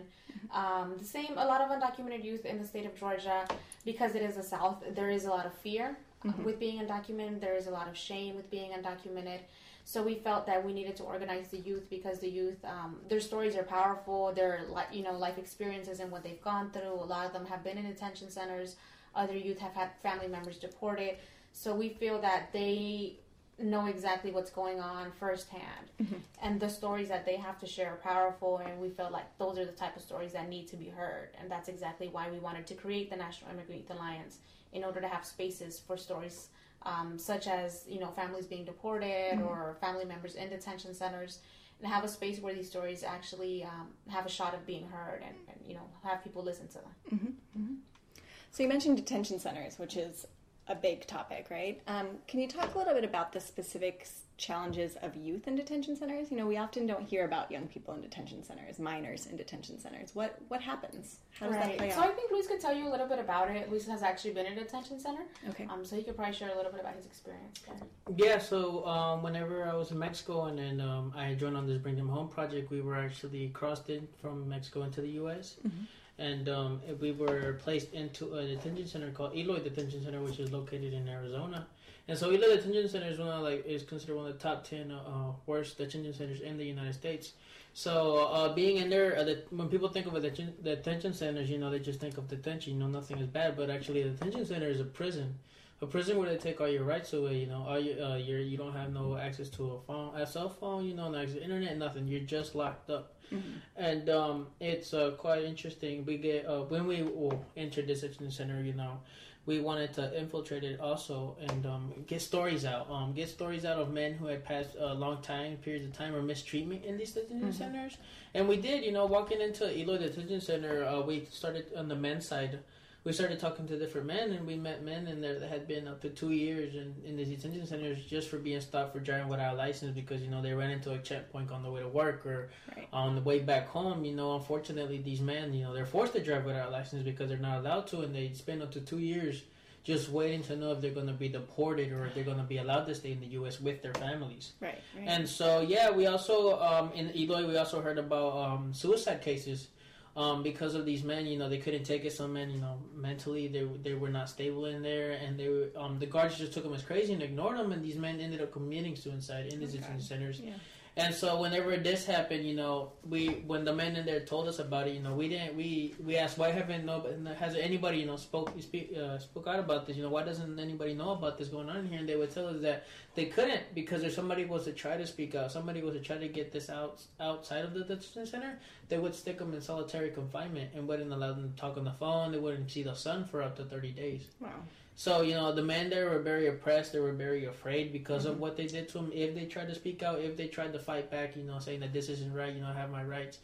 A lot of undocumented youth in the state of Georgia, because it is the South, there is a lot of fear with being undocumented. There is a lot of shame with being undocumented. So we felt that we needed to organize the youth because the youth, their stories are powerful. Their life experiences and what they've gone through. A lot of them have been in detention centers. Other youth have had family members deported. So we feel that they know exactly what's going on firsthand, and the stories that they have to share are powerful, and we felt like those are the type of stories that need to be heard, and that's exactly why we wanted to create the National Immigrant Youth Alliance, in order to have spaces for stories such as families being deported or family members in detention centers, and have a space where these stories actually have a shot of being heard, and have people listen to them. So you mentioned detention centers, which is a big topic, right? Can you talk a little bit about the specific challenges of youth in detention centers? We often don't hear about young people in detention centers, minors in detention centers. What happens? How does that play out? So I think Luis could tell you a little bit about it. Luis has actually been in a detention center. Okay. So he could probably share a little bit about his experience there. Yeah, so whenever I was in Mexico and then I joined on this Bring Them Home project, we were actually crossed in from Mexico into the U.S., and we were placed into a detention center called Eloy Detention Center, which is located in Arizona. And so Eloy Detention Center is considered one of the top 10 worst detention centers in the United States. So being in there, when people think of a detention centers, they just think of detention. Nothing is bad, but actually a detention center is a prison where they take all your rights away. You don't have no access to a cell phone. No access to internet, nothing. You're just locked up. And it's quite interesting. We get when we enter this detention center, we wanted to infiltrate it also and get stories out. Get stories out of men who had passed long periods of time or mistreatment in these detention centers. And we did, walking into Eloy Detention Center, we started on the men's side. We started talking to different men, and we met men in there that had been up to 2 years in the detention centers just for being stopped for driving without a license because, they ran into a checkpoint on the way to work or on the way back home. Unfortunately, these men, they're forced to drive without a license because they're not allowed to, and they spend up to 2 years just waiting to know if they're going to be deported or if they're going to be allowed to stay in the U.S. with their families. Right. And so, yeah, we also, in Eloy, we also heard about suicide cases. Because of these men, they couldn't take it. Some men, mentally they were not stable in there, and they were, the guards just took them as crazy and ignored them, and these men ended up committing suicide in the detention centers. Yeah. And so whenever this happened, when the men in there told us about it, we asked, why has anybody spoke out about this? Why doesn't anybody know about this going on here? And they would tell us that they couldn't because if somebody was to try to speak out, somebody was to try to get this outside of the detention center, they would stick them in solitary confinement and wouldn't allow them to talk on the phone. They wouldn't see the sun for up to 30 days. Wow. So, the men there were very oppressed. They were very afraid because of what they did to them. If they tried to speak out, if they tried to fight back, saying that this isn't right, I have my rights.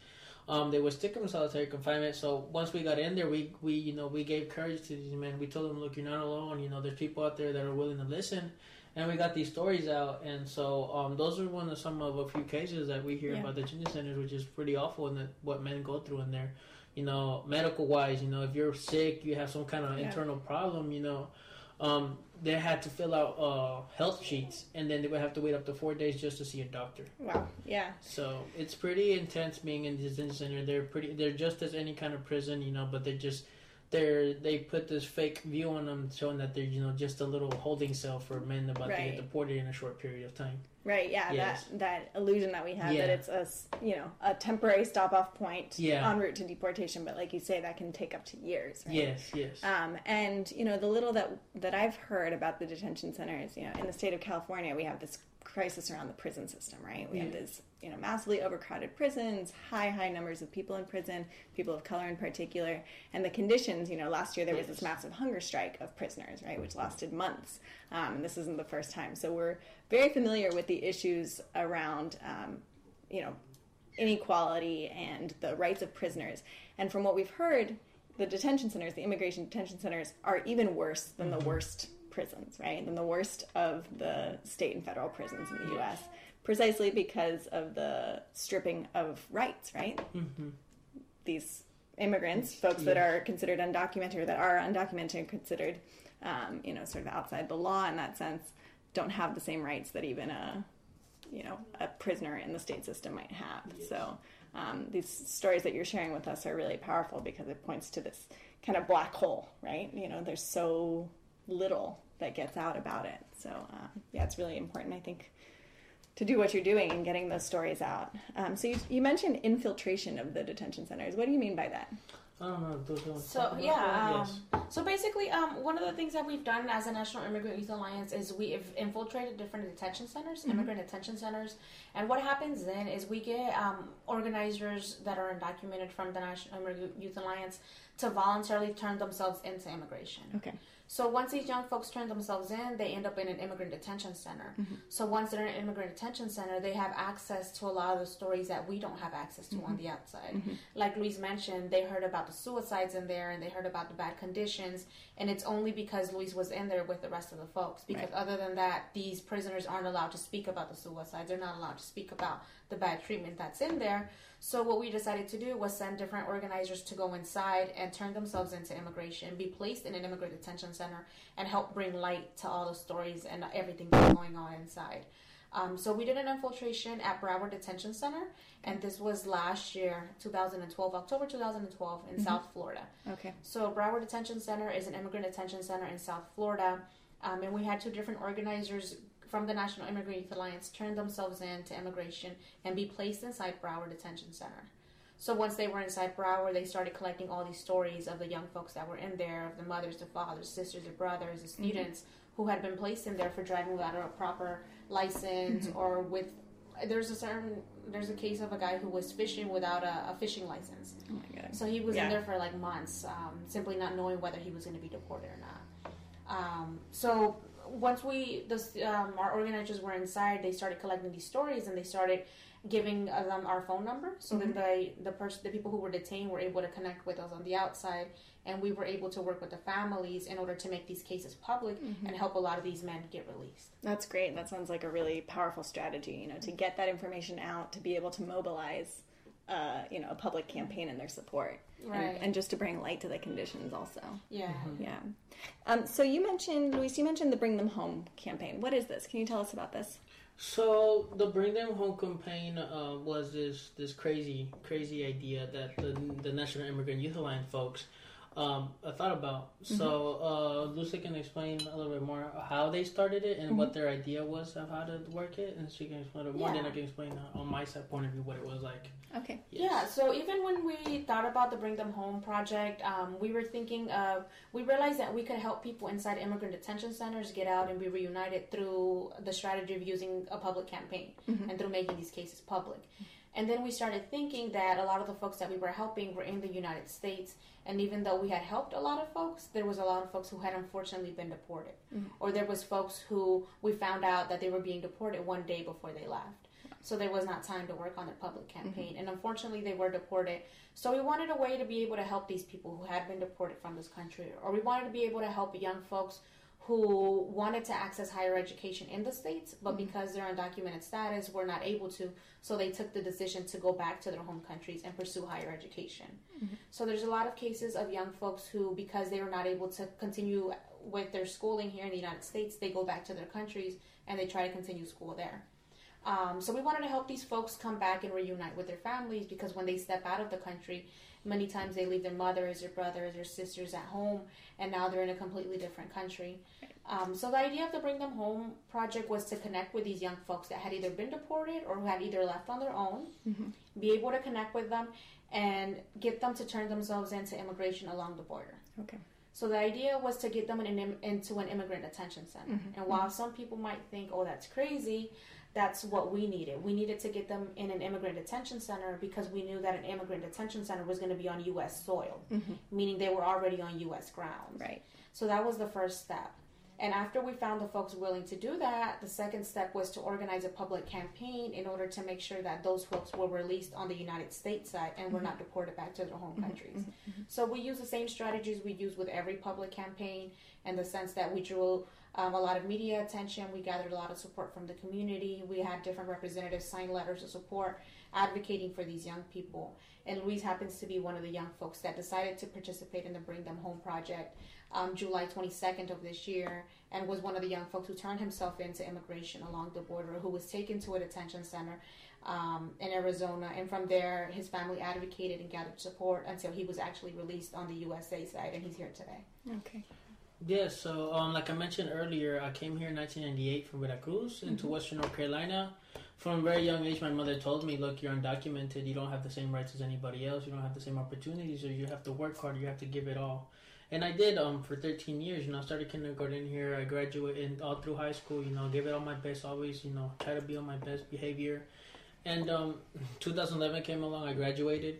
They would stick them in solitary confinement. So once we got in there, we gave courage to these men. We told them, look, you're not alone. There's people out there that are willing to listen. And we got these stories out. And so those are some of a few cases that we hear about the detention centers, which is pretty awful, and what men go through in there. Medical-wise, if you're sick, you have some kind of internal problem, they had to fill out health sheets, and then they would have to wait up to 4 days just to see a doctor. Wow. Yeah. So it's pretty intense being in the detention center. They're just as any kind of prison, but they put this fake view on them, showing that they're just a little holding cell for men about to get deported in a short period of time. Right. Yeah. Yes. That illusion that we have that it's a temporary stop-off point en route to deportation, but like you say, that can take up to years. Right? Yes. And the little that I've heard about the detention centers, in the state of California, we have this crisis around the prison system, right? We have this, massively overcrowded prisons, high numbers of people in prison, people of color in particular, and the conditions. Last year there was this massive hunger strike of prisoners, right, which lasted months, and this isn't the first time. So we're very familiar with the issues around, inequality and the rights of prisoners. And from what we've heard, the detention centers, the immigration detention centers, are even worse than the worst prisons, right? Than the worst of the state and federal prisons in the U.S., precisely because of the stripping of rights, right? Mm-hmm. These immigrants, folks that are considered undocumented, or that are undocumented, considered, sort of outside the law in that sense, don't have the same rights that even a prisoner in the state system might have. Yes. So these stories that you're sharing with us are really powerful because it points to this kind of black hole, right? There's so little that gets out about it. So, it's really important, I think, to do what you're doing and getting those stories out. So you mentioned infiltration of the detention centers. What do you mean by that? I don't know. So basically, one of the things that we've done as a National Immigrant Youth Alliance is we have infiltrated different detention centers, immigrant detention centers, and what happens then is we get organizers that are undocumented from the National Immigrant Youth Alliance to voluntarily turn themselves into immigration. Okay. So once these young folks turn themselves in, they end up in an immigrant detention center. Mm-hmm. So once they're in an immigrant detention center, they have access to a lot of the stories that we don't have access to on the outside. Mm-hmm. Like Luis mentioned, they heard about the suicides in there, and they heard about the bad conditions, and it's only because Luis was in there with the rest of the folks. Because other than that, these prisoners aren't allowed to speak about the suicides. They're not allowed to speak about the bad treatment that's in there. So what we decided to do was send different organizers to go inside and turn themselves into immigration, be placed in an immigrant detention center, and help bring light to all the stories and everything that's going on inside. So we did an infiltration at Broward Detention Center, and this was last year, 2012, October 2012, in South Florida. Okay. So Broward Detention Center is an immigrant detention center in South Florida, and we had two different organizers from the National Immigrant Youth Alliance turn themselves in to immigration and be placed inside Broward Detention Center. So once they were inside Broward, they started collecting all these stories of the young folks that were in there, of the mothers, the fathers, sisters, the brothers, the students who had been placed in there for driving without a proper license or with... There's a case of a guy who was fishing without a fishing license. Oh my God. So he was in there for like months, simply not knowing whether he was going to be deported or not. So once our organizers were inside, they started collecting these stories, and they started giving them our phone number. So then the people who were detained were able to connect with us on the outside, and we were able to work with the families in order to make these cases public and help a lot of these men get released. That's great. That sounds like a really powerful strategy, to get that information out, to be able to mobilize a public campaign in their support. Right. And just to bring light to the conditions also. Yeah. Yeah. So Luis, you mentioned the Bring Them Home campaign. What is this? Can you tell us about this? So the Bring Them Home campaign was this crazy idea that the National Immigrant Youth Alliance folks thought about. So Lucy can explain a little bit more how they started it and what their idea was of how to work it, and she can explain it more. Then I can explain on my side point of view what it was like. Okay. Yes. Yeah, so even when we thought about the Bring Them Home project, we were thinking we realized that we could help people inside immigrant detention centers get out and be reunited through the strategy of using a public campaign and through making these cases public. And then we started thinking that a lot of the folks that we were helping were in the United States, and even though we had helped a lot of folks, there was a lot of folks who had unfortunately been deported. Or there was folks who we found out that they were being deported one day before they left. so there was not time to work on their public campaign. And unfortunately, they were deported. So we wanted a way to be able to help these people who had been deported from this country, or we wanted to be able to help young folks who wanted to access higher education in the States, but because they're undocumented status, were not able to, so they took the decision to go back to their home countries and pursue higher education. So there's a lot of cases of young folks who, because they were not able to continue with their schooling here in the United States, they go back to their countries and they try to continue school there. So we wanted to help these folks come back and reunite with their families, because when they step out of the country, many times they leave their mothers, their brothers, their sisters at home, and now they're in a completely different country. So the idea of the Bring Them Home project was to connect with these young folks that had either been deported or who had either left on their own, be able to connect with them and get them to turn themselves into immigration along the border. Okay. So the idea was to get them into an immigrant detention center. And while some people might think, oh, that's crazy, that's what we needed. We needed to get them in an immigrant detention center because we knew that an immigrant detention center was going to be on U.S. soil, meaning they were already on U.S. grounds. Right. So that was the first step. And after we found the folks willing to do that, the second step was to organize a public campaign in order to make sure that those folks were released on the United States side and were not deported back to their home countries. So we use the same strategies we use with every public campaign, in the sense that we drew a lot of media attention. We gathered a lot of support from the community. We had different representatives sign letters of support advocating for these young people. And Luis happens to be one of the young folks that decided to participate in the Bring Them Home project July 22nd of this year, and was one of the young folks who turned himself into immigration along the border, who was taken to a detention center in Arizona. And from there, his family advocated and gathered support until he was actually released on the USA side, and he's here today. Okay. Yeah, so like I mentioned earlier, I came here in 1998 from Veracruz into Western North Carolina. From a very young age, my mother told me, look, you're undocumented, you don't have the same rights as anybody else, you don't have the same opportunities, or you have to work hard, you have to give it all. And I did for 13 years. I started kindergarten here, I graduated all through high school, gave it all my best, always, try to be on my best behavior. And 2011 came along, I graduated,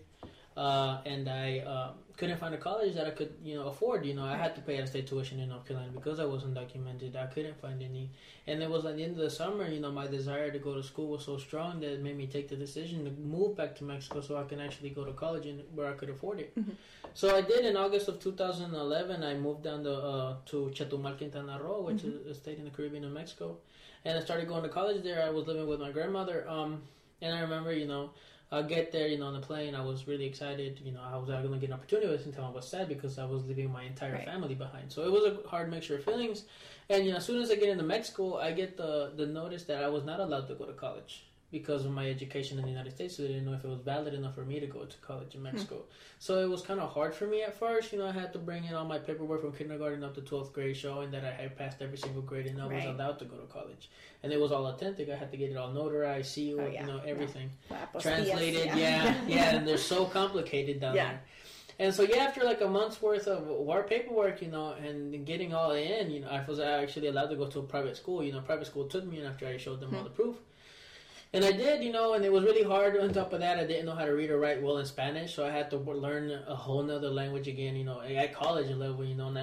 and I couldn't find a college that I could, afford. I had to pay out-of-state tuition in North Carolina because I was undocumented. I couldn't find any. And it was at the end of the summer, my desire to go to school was so strong that it made me take the decision to move back to Mexico so I can actually go to college where I could afford it. So I did. In August of 2011, I moved down to Chetumal, Quintana Roo, which is a state in the Caribbean of Mexico. And I started going to college there. I was living with my grandmother. And I remember, I get there, on the plane. I was really excited. I was going to get an opportunity. At the same time, I was sad because I was leaving my entire family behind. So it was a hard mixture of feelings. And as soon as I get into Mexico, I get the notice that I was not allowed to go to college because of my education in the United States. So I didn't know if it was valid enough for me to go to college in Mexico. So it was kind of hard for me at first. I had to bring in all my paperwork from kindergarten up to 12th grade showing that I had passed every single grade and I was allowed to go to college. And it was all authentic. I had to get it all notarized, sealed, everything. Translated, and they're so complicated down there. And so, after like a month's worth of work paperwork, and getting all in, I was actually allowed to go to a private school. Private school took me in after I showed them all the proof. And I did, and it was really hard. On top of that, I didn't know how to read or write well in Spanish, so I had to learn a whole nother language again, at college level,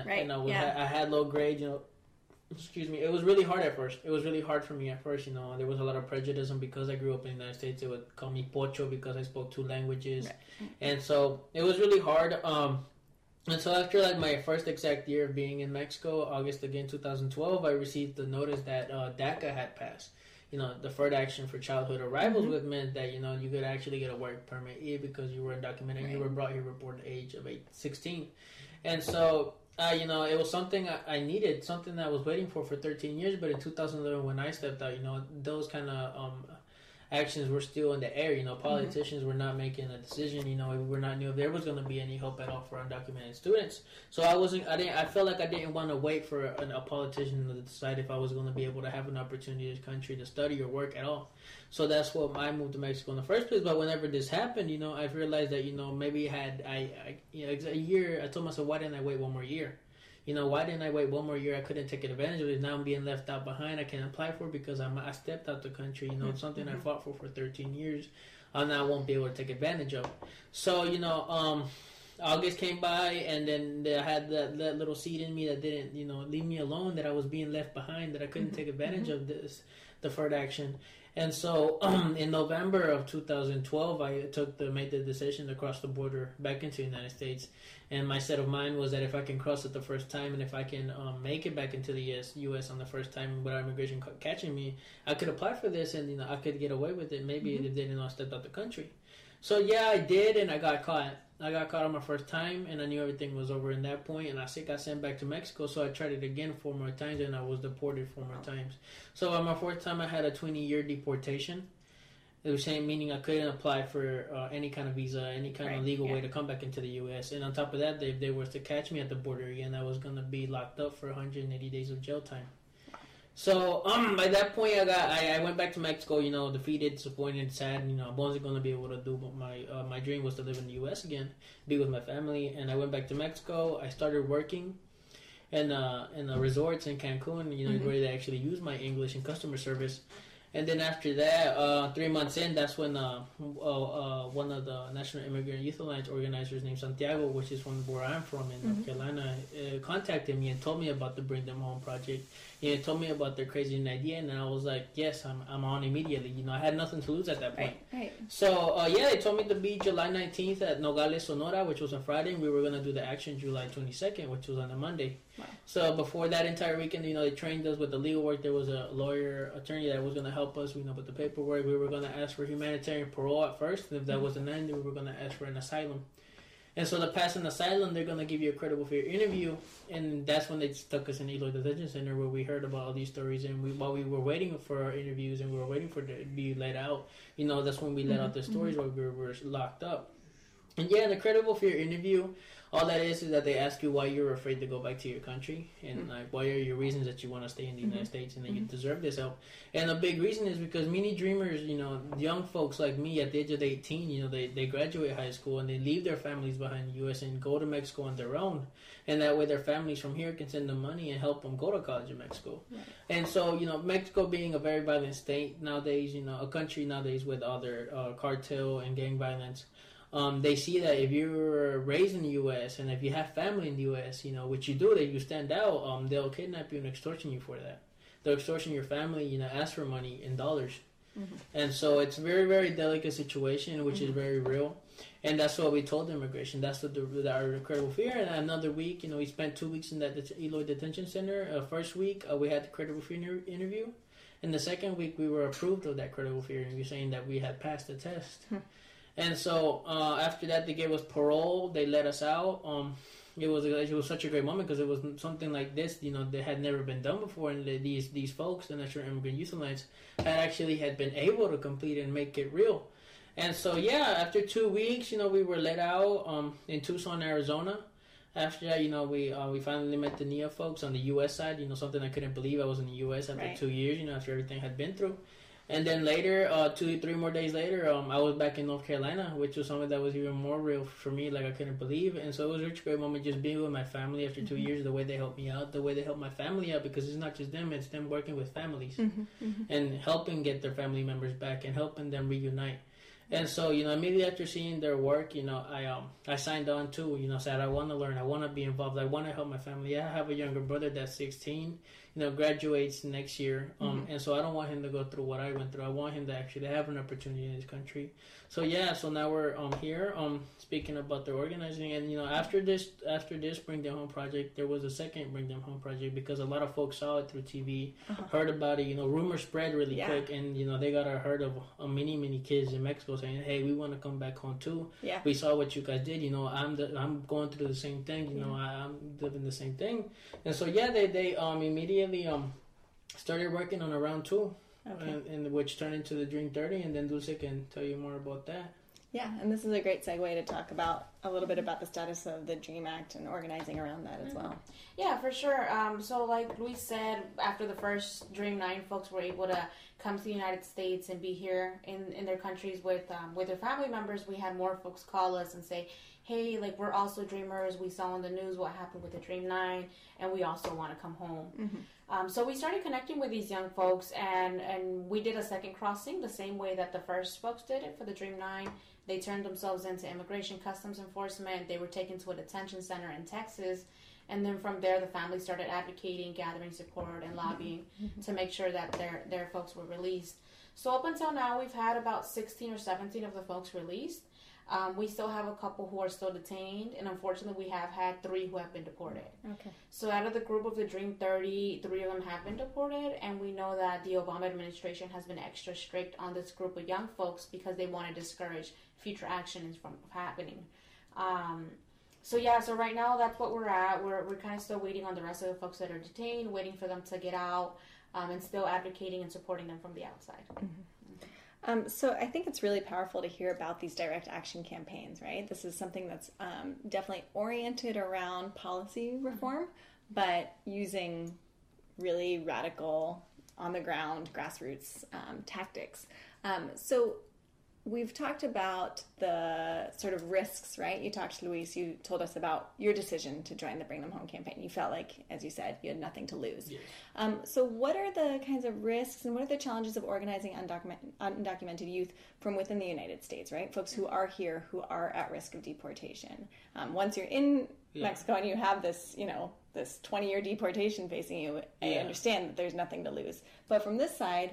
I had low grades, excuse me. It was really hard at first. It was really hard for me at first, There was a lot of prejudice, and because I grew up in the United States, they would call me pocho because I spoke 2 languages. And so it was really hard. And so after like my first exact year of being in Mexico, August again 2012, I received the notice that DACA had passed. Deferred action for childhood arrivals, which meant that, you could actually get a work permit here because you were undocumented and you were brought here before the age of 16. And so, it was something I needed, something that I was waiting for 13 years. But in 2011, when I stepped out, those kind of actions were still in the air. Politicians were not making a decision. We were not knew if there was going to be any hope at all for undocumented students. So I felt like I didn't want to wait for a politician to decide if I was going to be able to have an opportunity in this country to study or work at all. So that's what I moved to Mexico in the first place. But whenever this happened, I realized that maybe a year. I told myself, why didn't I wait one more year? Why didn't I wait one more year? I couldn't take advantage of it. Now I'm being left out behind. I can't apply for it because I stepped out the country. It's something I fought for 13 years. And I won't be able to take advantage of. So, August came by, and then I had that little seed in me that didn't, leave me alone, that I was being left behind, that I couldn't take advantage of this deferred action. And so in November of 2012, I made the decision to cross the border back into the United States. And my set of mind was that if I can cross it the first time, and if I can make it back into the U.S. on the first time without immigration catching me, I could apply for this, and I could get away with it. Maybe if they didn't step out the country. So yeah, I did, and I got caught. I got caught on my first time, and I knew everything was over in that point, and I got sent back to Mexico, so I tried it again 4 more times, and I was deported 4 more times. So on my fourth time, I had a 20-year deportation. It was saying, meaning I couldn't apply for any kind of visa, any kind of legal way to come back into the U.S. And on top of that, if they were to catch me at the border again, I was going to be locked up for 180 days of jail time. So by that point, I went back to Mexico, defeated, disappointed, sad. I wasn't going to be able to do what my dream was to live in the U.S. again, be with my family. And I went back to Mexico. I started working in the resorts in Cancun, where they actually use my English and customer service. And then after that, 3 months in, that's when one of the National Immigrant Youth Alliance organizers named Santiago, which is from where I'm from in North Carolina, contacted me and told me about the Bring Them Home project. He told me about their crazy idea, and I was like, yes, I'm on immediately. I had nothing to lose at that point. Right. So, they told me to be July 19th at Nogales, Sonora, which was on Friday, and we were going to do the action July 22nd, which was on a Monday. Wow. So before that entire weekend, they trained us with the legal work. There was a attorney that was going to help us, with the paperwork. We were going to ask for humanitarian parole at first, and if that wasn't done, we were going to ask for an asylum. And so to pass an asylum, they're going to give you a credible fear interview, and that's when they stuck us in Eloy Detention Center, where we heard about all these stories. And while we were waiting for our interviews and we were waiting for it to be let out, that's when we let out the stories while we were locked up. And in the credible fear interview, all that is that they ask you why you're afraid to go back to your country, and why are your reasons that you want to stay in the United States, and that you deserve this help. And a big reason is because many dreamers, young folks like me at the age of 18, they graduate high school and they leave their families behind in the U.S. and go to Mexico on their own, and that way their families from here can send them money and help them go to college in Mexico. Right. And so, Mexico being a very violent state nowadays, a country nowadays with all their cartel and gang violence. They see that if you're raised in the U.S. and if you have family in the U.S., which you do, that you stand out, they'll kidnap you and extortion you for that. They'll extortion your family, ask for money in dollars. And so it's a very, very delicate situation, which is very real. And that's what we told the immigration. That's what our credible fear. And another week, we spent 2 weeks in that Eloy Detention Center. First week, we had the credible fear interview. And the second week, we were approved of that credible fear interview, saying that we had passed the test. And so after that, they gave us parole. They let us out. It was such a great moment because it was something like this, they had never been done before, and these folks, the National Immigrant Youth Alliance, had been able to complete and make it real. And so after 2 weeks, we were let out in Tucson, Arizona. After that, we finally met the NIA folks on the U.S. side. Something I couldn't believe I was in the U.S. after 2 years. After everything I had been through. And then later, 2-3 more days later, I was back in North Carolina, which was something that was even more real for me, like I couldn't believe. And so it was a great moment just being with my family after 2 years, the way they helped me out, the way they helped my family out, because it's not just them, it's them working with families and helping get their family members back and helping them reunite. And so, immediately after seeing their work, I signed on too, said I want to learn, I want to be involved, I want to help my family. I have a younger brother that's 16, graduates next year. And so I don't want him to go through what I went through. I want him to actually have an opportunity in this country. So so now we're here speaking about the organizing. And, after this Bring Them Home project, there was a second Bring Them Home project because a lot of folks saw it through TV, heard about it, rumors spread really quick. And, they got a herd of many, many kids in Mexico saying, hey, we want to come back home too. Yeah. We saw what you guys did. I'm going through the same thing. I'm living the same thing. And so, they immediately started working on a round 2. Okay. And which turned into the Dream 30, and then Dulce can tell you more about that. Yeah, and this is a great segue to talk about a little bit about the status of the DREAM Act and organizing around that as well. Yeah, for sure. So like Luis said, after the first Dream 9, folks were able to come to the United States and be here in their countries with their family members. We had more folks call us and say, hey, like, we're also dreamers. We saw on the news what happened with the Dream 9, and we also want to come home. So we started connecting with these young folks, and we did a second crossing the same way that the first folks did it for the Dream 9. They turned themselves into Immigration Customs Enforcement. They were taken to a detention center in Texas. And then from there, the family started advocating, gathering support, and lobbying to make sure that their folks were released. So up until now, we've had about 16 or 17 of the folks released. We still have a couple who are still detained, and unfortunately, we have had 3 who have been deported. Okay. So out of the group of the Dream 30, 3 of them have been deported, and we know that the Obama administration has been extra strict on this group of young folks because they want to discourage future actions from happening. So right now that's what we're at. We're kind of still waiting on the rest of the folks that are detained, waiting for them to get out, and still advocating and supporting them from the outside. So I think it's really powerful to hear about these direct action campaigns, right? This is something that's definitely oriented around policy reform, but using really radical, on-the-ground, grassroots tactics. So we've talked about the sort of risks, right? You talked, Luis, you told us about your decision to join the Bring Them Home campaign. You felt like, as you said, you had nothing to lose. Yes. So what are the kinds of risks and what are the challenges of organizing undocumented youth from within the United States, right? Folks who are here, who are at risk of deportation. Once you're in Mexico and you have this, this 20-year deportation facing you, I understand that there's nothing to lose. But from this side,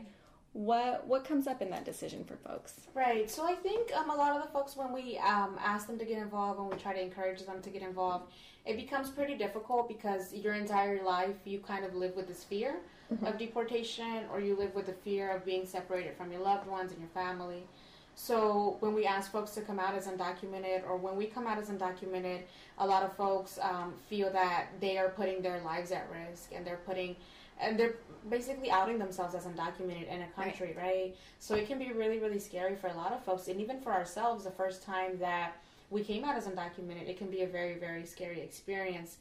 what comes up in that decision for folks? Right. So I think a lot of the folks, when we ask them to get involved, when we try to encourage them to get involved, it becomes pretty difficult because your entire life you kind of live with this fear of deportation, or you live with the fear of being separated from your loved ones and your family. So when we ask folks to come out as undocumented, or when we come out as undocumented, a lot of folks feel that they are putting their lives at risk, and they're basically outing themselves as undocumented in a country, right? So it can be really, really scary for a lot of folks, and even for ourselves, the first time that we came out as undocumented, it can be a very, very scary experience.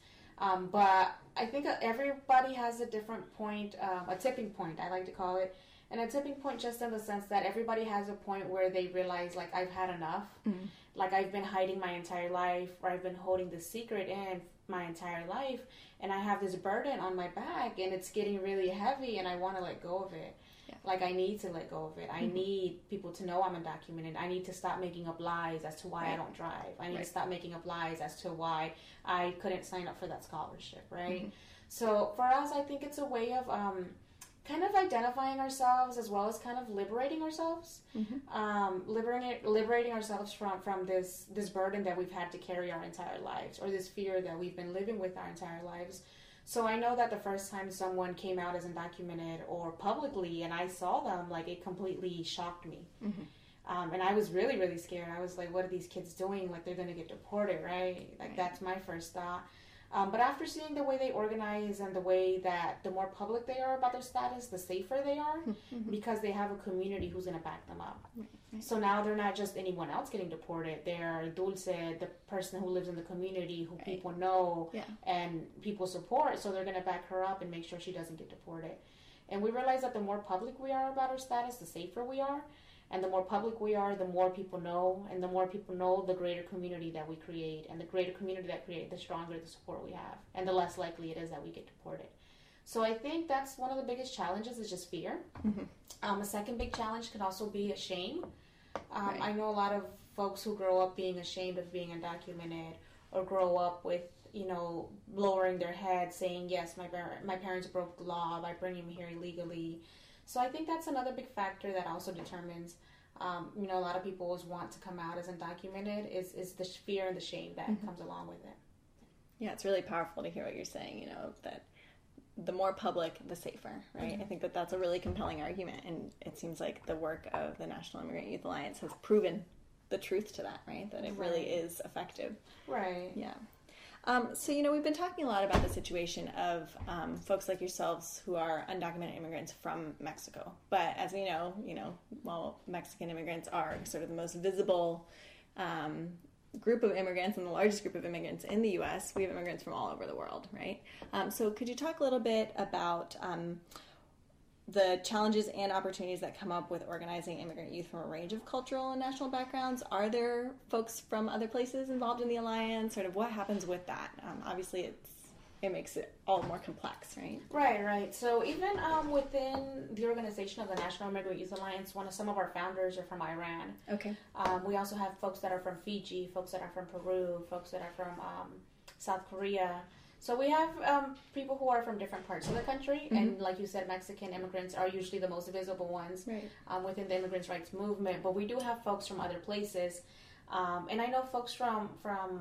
But I think everybody has a different point, a tipping point, I like to call it, and a tipping point just in the sense that everybody has a point where they realize, like, I've had enough. Like, I've been hiding my entire life, or I've been holding this secret in my entire life, and I have this burden on my back, and it's getting really heavy, and I want to let go of it. Like, I need to let go of it. I need people to know I'm undocumented. I need to stop making up lies as to why I don't drive. I need to stop making up lies as to why I couldn't sign up for that scholarship, right? So for us, I think it's a way of kind of identifying ourselves, as well as kind of liberating ourselves, liberating ourselves from this burden that we've had to carry our entire lives, or this fear that we've been living with our entire lives. So I know that the first time someone came out as undocumented, or publicly, and I saw them, like, it completely shocked me. And I was really, really scared. I was like, what are these kids doing? Like, they're going to get deported, right? Like, that's my first thought. But after seeing the way they organize, and the way that the more public they are about their status, the safer they are, because they have a community who's going to back them up. So now they're not just anyone else getting deported. They're Dulce, the person who lives in the community, who people know and people support. So they're going to back her up and make sure she doesn't get deported. And we realize that the more public we are about our status, the safer we are. And the more public we are, the more people know. And the more people know, the greater community that we create. And the greater community that we create, the stronger the support we have. And the less likely it is that we get deported. So I think that's one of the biggest challenges, is just fear. A second big challenge could also be shame. I know a lot of folks who grow up being ashamed of being undocumented, or grow up with, lowering their head, saying, yes, my parents broke the law by bringing me here illegally. So I think that's another big factor that also determines, a lot of people always want to come out as undocumented, is the fear and the shame that comes along with it. Yeah, it's really powerful to hear what you're saying, that the more public, the safer, right? I think that that's a really compelling argument, and it seems like the work of the National Immigrant Youth Alliance has proven the truth to that, right? That it really is effective. Right. Yeah. So, we've been talking a lot about the situation of folks like yourselves who are undocumented immigrants from Mexico. But as we know, while Mexican immigrants are sort of the most visible group of immigrants and the largest group of immigrants in the U.S., we have immigrants from all over the world, right? So could you talk a little bit about the challenges and opportunities that come up with organizing immigrant youth from a range of cultural and national backgrounds. Are there folks from other places involved in the Alliance? Sort of what happens with that? Obviously, it makes it all more complex, right? Right. So even within the organization of the National Immigrant Youth Alliance, some of our founders are from Iran. Okay. We also have folks that are from Fiji, folks that are from Peru, folks that are from South Korea. So we have people who are from different parts of the country, and like you said, Mexican immigrants are usually the most visible ones within the immigrants' rights movement. But we do have folks from other places, and I know folks from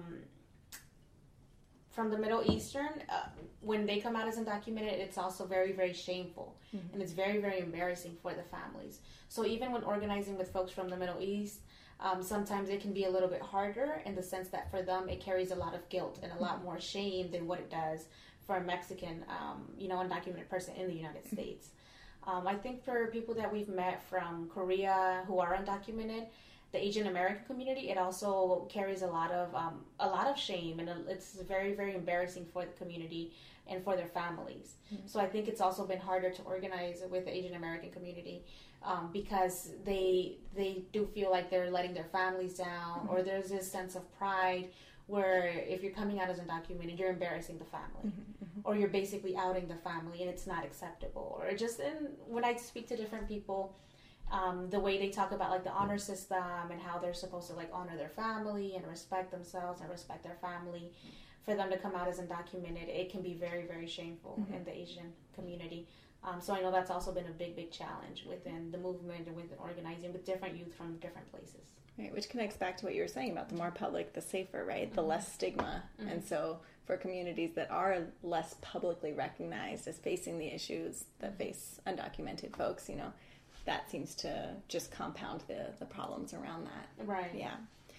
the Middle Eastern. When they come out as undocumented, it's also very, very shameful, and it's very, very embarrassing for the families. So even when organizing with folks from the Middle East, sometimes it can be a little bit harder in the sense that for them it carries a lot of guilt and a lot more shame than what it does for a Mexican, undocumented person in the United States. I think for people that we've met from Korea who are undocumented, the Asian American community, it also carries a lot of shame, and it's very, very embarrassing for the community and for their families. So I think it's also been harder to organize with the Asian American community. Because they do feel like they're letting their families down, or there's this sense of pride where if you're coming out as undocumented, you're embarrassing the family, or you're basically outing the family, and it's not acceptable. Or just when I speak to different people, the way they talk about like the honor system and how they're supposed to like honor their family and respect themselves and respect their family, for them to come out as undocumented, it can be very, very shameful in the Asian community. So I know that's also been a big, big challenge within the movement and within organizing with different youth from different places. Right, which connects back to what you were saying about the more public, the safer, right? The less stigma. And so for communities that are less publicly recognized as facing the issues that face undocumented folks, that seems to just compound the problems around that. Right. Yeah.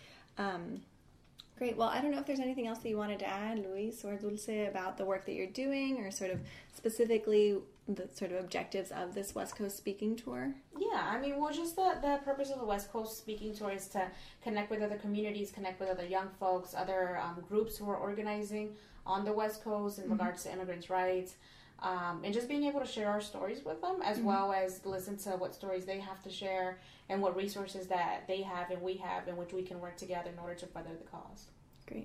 Great. Well, I don't know if there's anything else that you wanted to add, Luis or Dulce, about the work that you're doing, or sort of specifically the sort of objectives of this West Coast Speaking Tour. Yeah, just the purpose of the West Coast Speaking Tour is to connect with other communities, connect with other young folks, other groups who are organizing on the West Coast in regards to immigrants' rights, and just being able to share our stories with them, as well as listen to what stories they have to share and what resources that they have and we have, in which we can work together in order to further the cause. Great.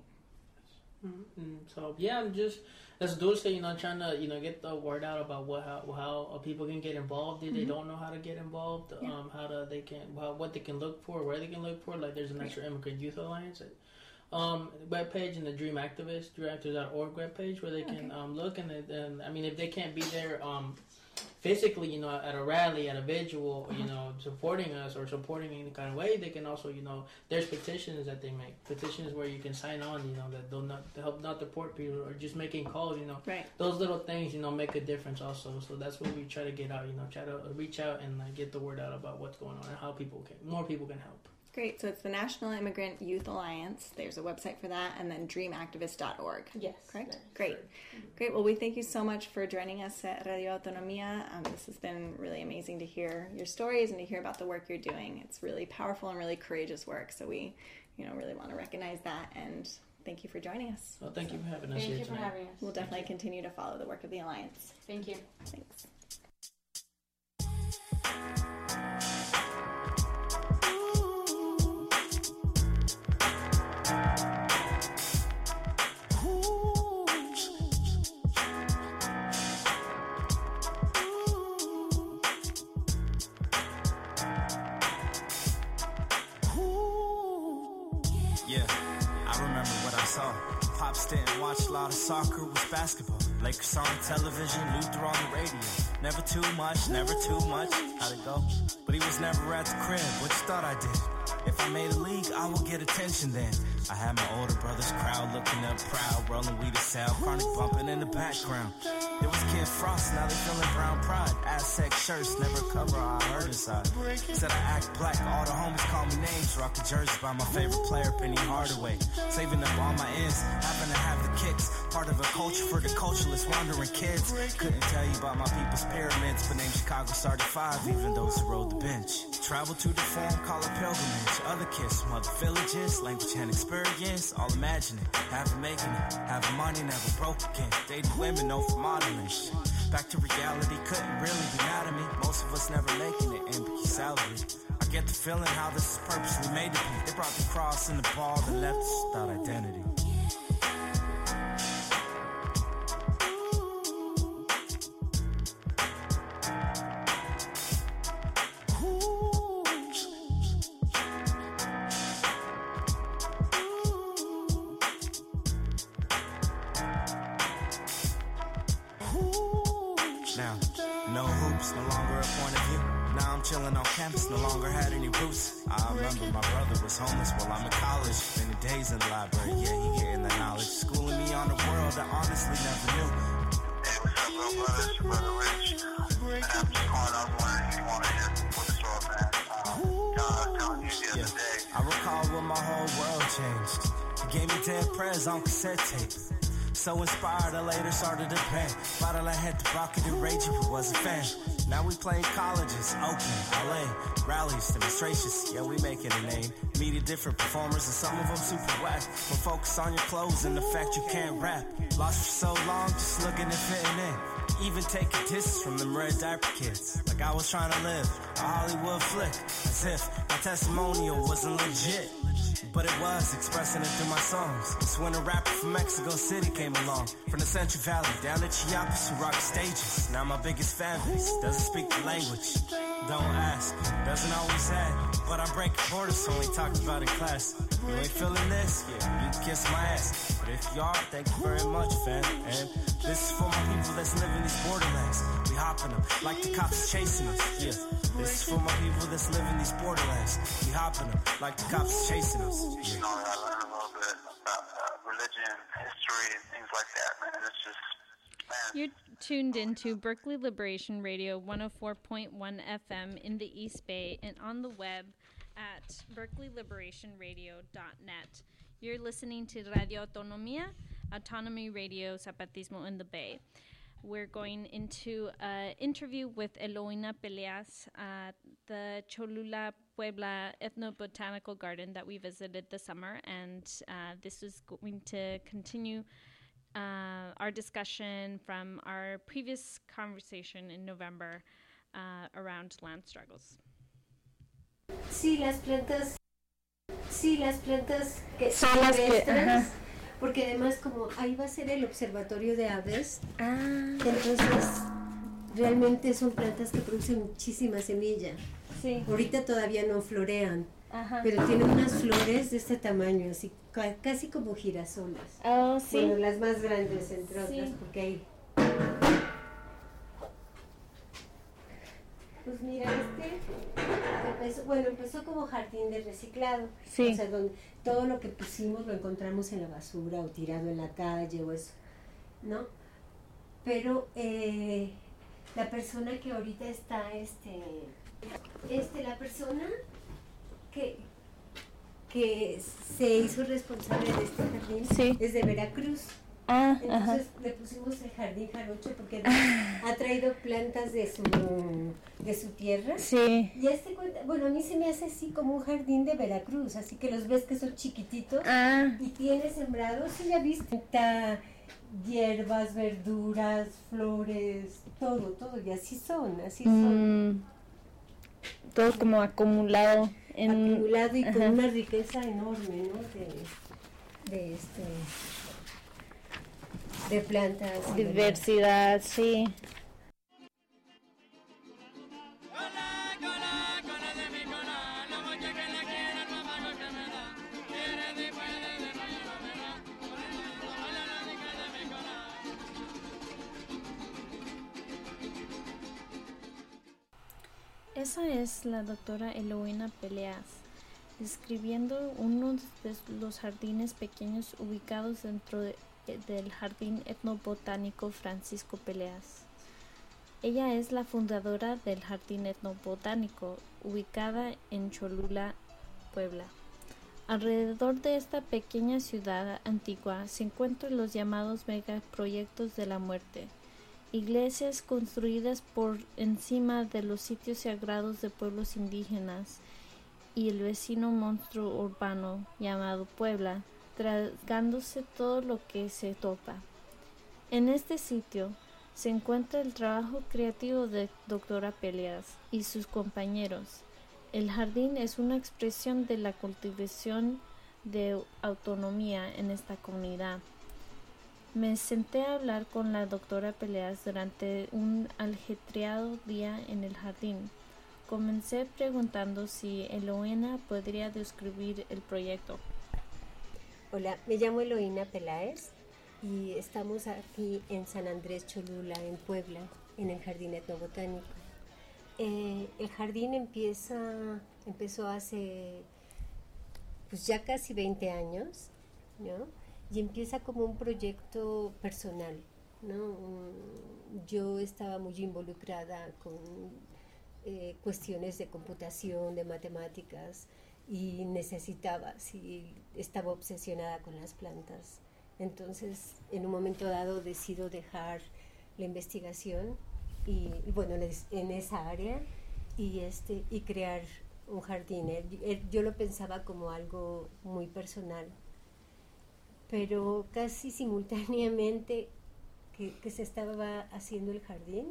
So yeah, I'm just, as Dulce, trying to get the word out about how people can get involved if they don't know how to get involved, what they can look for, where they can look for. Like there's a National Immigrant Youth Alliance webpage and the dreamactivist.org webpage where they can look, and if they can't be there physically, at a rally, at a vigil, supporting us or supporting in any kind of way, they can also, there's petitions that they make. Petitions where you can sign on, that they'll not help not deport people, or just making calls, Right. Those little things, make a difference also. So that's what we try to get out, try to reach out and get the word out about what's going on and how more people can help. Great. So it's the National Immigrant Youth Alliance. There's a website for that, and then dreamactivist.org. Yes. Correct? Great. Great. Well, we thank you so much for joining us at Radio Autonomia. This has been really amazing to hear your stories and to hear about the work you're doing. It's really powerful and really courageous work. So we, really want to recognize that, and thank you for joining us. Well, thank you for having us here tonight. Thank you for having us. We'll definitely continue to follow the work of the Alliance. Thank you. Thanks. Watched a lot of soccer, was basketball. Lakers on television, Luther on the radio. Never too much, how'd it go? But he was never at the crib, what you thought I did? If I made a league, I would get attention then. I had my older brother's crowd looking up proud, rolling weed to sound, chronic bumping in the background. It was Kid Frost, now they feeling brown pride. Aztec shirts never cover, I heard inside. Said I act black, all the homies call me names. Rockin' jerseys by my favorite player, Penny Hardaway. Saving up all my ends, having to have the kicks. Part of a culture for the cultureless, wandering kids. Couldn't tell you about my people's pyramids, but named Chicago started 5, even those who rode the bench. Travel to the farm, call it pilgrimage. Other kids, mother villages, language and experience, all imagining. Having making it, having money, never broke again. Dating women, no for modeling. Back to reality, couldn't really be mad at me. Most of us never making it, ambiguous salary. I get the feeling how this is purposely made to be. They brought the cross and the ball that left us without identity. Now, no hoops, no longer a point of view. Now I'm chilling on campus, no longer had any roots. I remember my brother was homeless while I'm in college. Spending days in the library, yeah, he getting the knowledge. Schooling me on a world I honestly never knew. Hey, what's up, little brother? It's your brother Rich. And I'm just calling up wondering if you want to hear what's up, man. Telling you the other day. I recall when my whole world changed. He gave me 10 prayers on cassette tape. So inspired, I later started to band. Thought I had the rocket and rage if it was a fan. Now we playing colleges, Oakland, LA, rallies, demonstrations, yeah, we making a name. Meeting different performers and some of them super whack. But focus on your clothes and the fact you can't rap. Lost for so long, just looking and fitting in. Even taking distance from them red diaper kids. Like I was trying to live a Hollywood flick. As if my testimonial wasn't legit. But it was, expressing it through my songs. It's when a rapper from Mexico City came along. From the Central Valley down to Chiapas who rock stages. Now my biggest fan base doesn't speak the language. Don't ask, doesn't always add. But I'm breaking borders, only talked about in class. You ain't feeling this? Yeah, you can kiss my ass. But if you are, thank you very much, fam. And this is for my people that's living these borderlands. We hopping them like the cops chasing us. Yeah, this is for my people that's living these borderlands. We hopping them like the cops chasing us. You know, I learned a little bit about religion, history, and things like that, man. It's just, man. You're tuned into Berkeley Liberation Radio 104.1 FM in the East Bay and on the web at berkeleyLiberationRadio.net. You're listening to Radio Autonomía, Autonomy Radio Zapatismo in the Bay. We're going into an interview with Eloína Peleas at the Cholula, Puebla Ethnobotanical Garden that we visited this summer, and this is going to continue our discussion from our previous conversation in November around land struggles. Sí, las plantas que son silvestres, porque además como ahí va a ser el observatorio de aves, entonces realmente son plantas que producen muchísima semilla. Sí. Ahorita todavía no florean, pero tienen unas flores de este tamaño, así casi como girasoles. Oh, sí. Bueno, las más grandes entre otras, porque hay. Pues mira, empezó como jardín de reciclado. Sí. O sea, donde todo lo que pusimos lo encontramos en la basura o tirado en la calle o eso, ¿no? Pero la persona que ahorita está, la persona que se hizo responsable de este jardín es de Veracruz. Entonces le pusimos el jardín jarocho porque ha traído plantas de su tierra. Sí. Y a mí se me hace así como un jardín de Veracruz, así que los ves que son chiquititos y tiene sembrados, sí, ya viste, hierbas, verduras, flores, todo, y así son. Todo como acumulado y con una riqueza enorme, ¿no? De plantas. Diversidad, sí. Esa es la doctora Eloína Peleas, describiendo uno de los jardines pequeños ubicados dentro del Jardín Etnobotánico Francisco Peleas. Ella es la fundadora del Jardín Etnobotánico, ubicada en Cholula, Puebla. Alrededor de esta pequeña ciudad antigua se encuentran los llamados megaproyectos de la muerte, iglesias construidas por encima de los sitios sagrados de pueblos indígenas y el vecino monstruo urbano llamado Puebla, tragándose todo lo que se topa. En este sitio, se encuentra el trabajo creativo de doctora Peleas y sus compañeros. El jardín es una expresión de la cultivación de autonomía en esta comunidad. Me senté a hablar con la doctora Peleas durante un ajetreado día en el jardín. Comencé preguntando si Eloína podría describir el proyecto. Hola, me llamo Eloína Peláez y estamos aquí en San Andrés Cholula, en Puebla, en el Jardín Etnobotánico. El jardín empezó hace pues ya casi 20 años, ¿no? Y empieza como un proyecto personal, ¿no? Yo estaba muy involucrada con cuestiones de computación, de matemáticas, y estaba obsesionada con las plantas. Entonces, en un momento dado decido dejar la investigación y bueno, en esa área y crear un jardín. Yo lo pensaba como algo muy personal, pero casi simultáneamente que se estaba haciendo el jardín,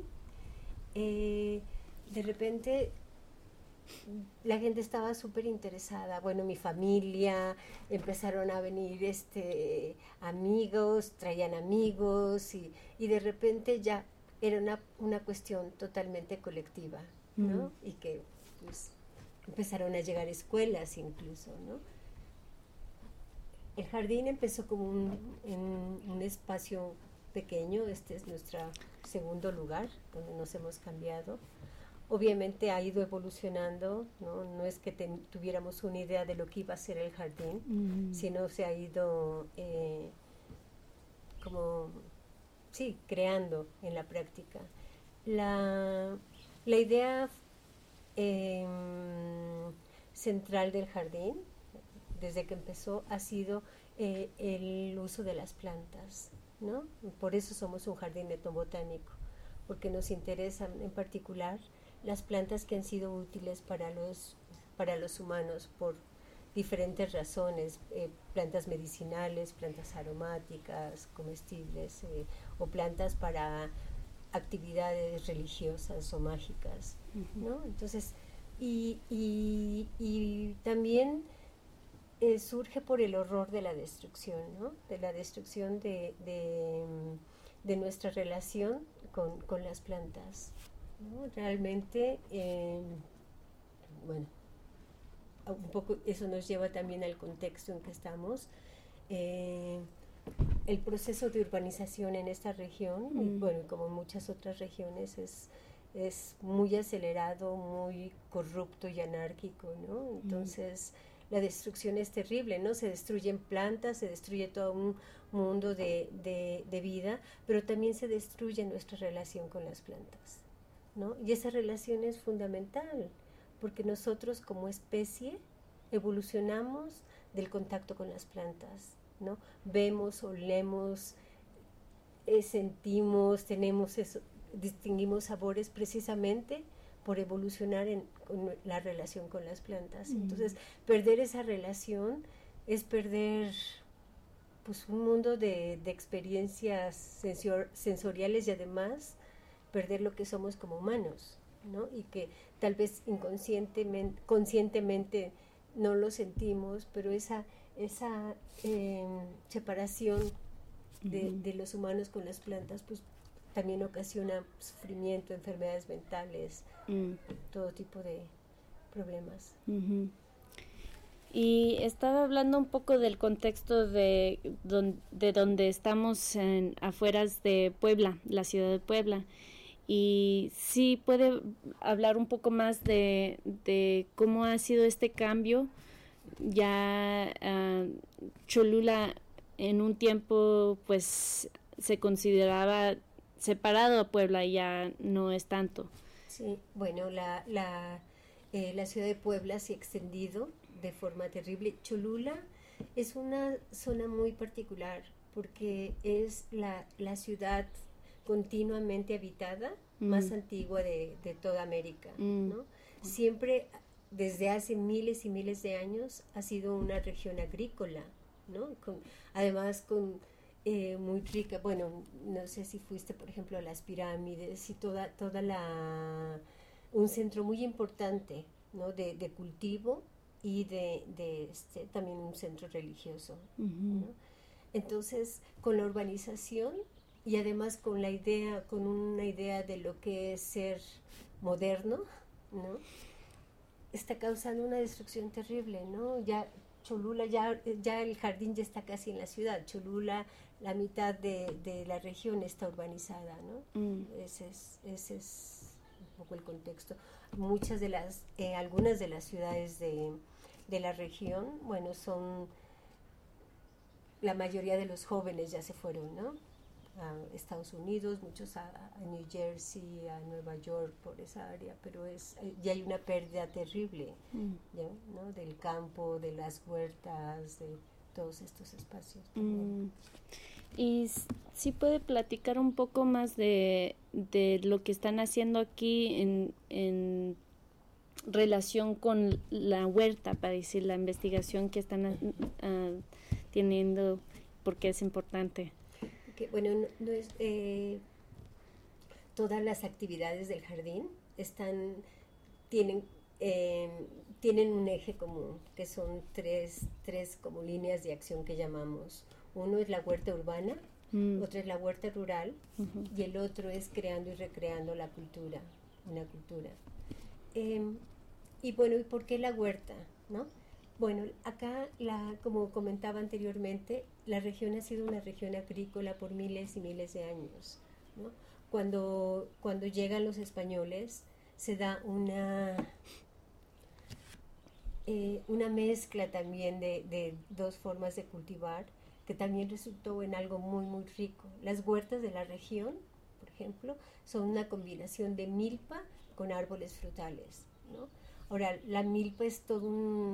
de repente la gente estaba súper interesada. Bueno, mi familia, empezaron a venir amigos, traían amigos y de repente ya era una cuestión totalmente colectiva, ¿no? Y que pues empezaron a llegar escuelas incluso, ¿no? El jardín empezó como un espacio pequeño. Este es nuestro segundo lugar donde nos hemos cambiado. Obviamente ha ido evolucionando, no es que tuviéramos una idea de lo que iba a ser el jardín, sino se ha ido creando en la práctica. La idea central del jardín, desde que empezó, ha sido el uso de las plantas, ¿no? Por eso somos un jardín etnobotánico, porque nos interesan en particular las plantas que han sido útiles para los humanos por diferentes razones, plantas medicinales, plantas aromáticas, comestibles, o plantas para actividades religiosas o mágicas, ¿no? Entonces, y también surge por el horror de la destrucción, ¿no? De la destrucción de nuestra relación con las plantas, ¿no? Realmente, bueno, un poco eso nos lleva también al contexto en que estamos. El proceso de urbanización en esta región, y bueno, como en muchas otras regiones, es muy acelerado, muy corrupto y anárquico, ¿no? Entonces, la destrucción es terrible, ¿no? Se destruyen plantas, se destruye todo un mundo de vida, pero también se destruye nuestra relación con las plantas, ¿no? Y esa relación es fundamental, porque nosotros como especie evolucionamos del contacto con las plantas, ¿no? Vemos, olemos, sentimos, tenemos eso, distinguimos sabores precisamente por evolucionar con la relación con las plantas. Entonces, perder esa relación es perder pues un mundo de experiencias sensoriales y además perder lo que somos como humanos, ¿no? Y que tal vez conscientemente no lo sentimos, pero esa separación de los humanos con las plantas pues también ocasiona sufrimiento, enfermedades mentales, todo tipo de problemas. Y estaba hablando un poco del contexto de donde estamos afueras de Puebla, la ciudad de Puebla. Y sí puede hablar un poco más de cómo ha sido este cambio. Ya Cholula en un tiempo pues se consideraba separado a Puebla y ya no es tanto. Sí, bueno, la ciudad de Puebla se ha extendido de forma terrible. Cholula es una zona muy particular porque es la ciudad continuamente habitada más antigua de toda América, ¿no? Siempre, desde hace miles y miles de años, ha sido una región agrícola, ¿no? Además con muy rica. Bueno, no sé si fuiste, por ejemplo, a las pirámides y un centro muy importante, ¿no? de cultivo y también un centro religioso, ¿no? Entonces, con la urbanización y además con una idea de lo que es ser moderno, ¿no? Está causando una destrucción terrible, ¿no? Ya Cholula, ya el jardín ya está casi en la ciudad. Cholula, la mitad de la región está urbanizada, ¿no? Ese es un poco el contexto. Algunas de las ciudades de la región, bueno, la mayoría de los jóvenes ya se fueron, ¿no? A Estados Unidos, muchos a New Jersey, a Nueva York, por esa área, pero ya hay una pérdida terrible, ¿ya? ¿No? Del campo, de las huertas, de todos estos espacios. Y sí puede platicar un poco más de lo que están haciendo aquí en relación con la huerta, para decir, la investigación que están teniendo, porque es importante. Bueno, todas las actividades del jardín tienen un eje común, que son tres como líneas de acción que llamamos. Uno es la huerta urbana, otro es la huerta rural, y el otro es creando y recreando una cultura. Y bueno, ¿y por qué la huerta, no? Bueno, acá, como comentaba anteriormente, la región ha sido una región agrícola por miles y miles de años, ¿no? Cuando llegan los españoles, se da una mezcla también de dos formas de cultivar, que también resultó en algo muy, muy rico. Las huertas de la región, por ejemplo, son una combinación de milpa con árboles frutales, ¿no? Ahora, la milpa es todo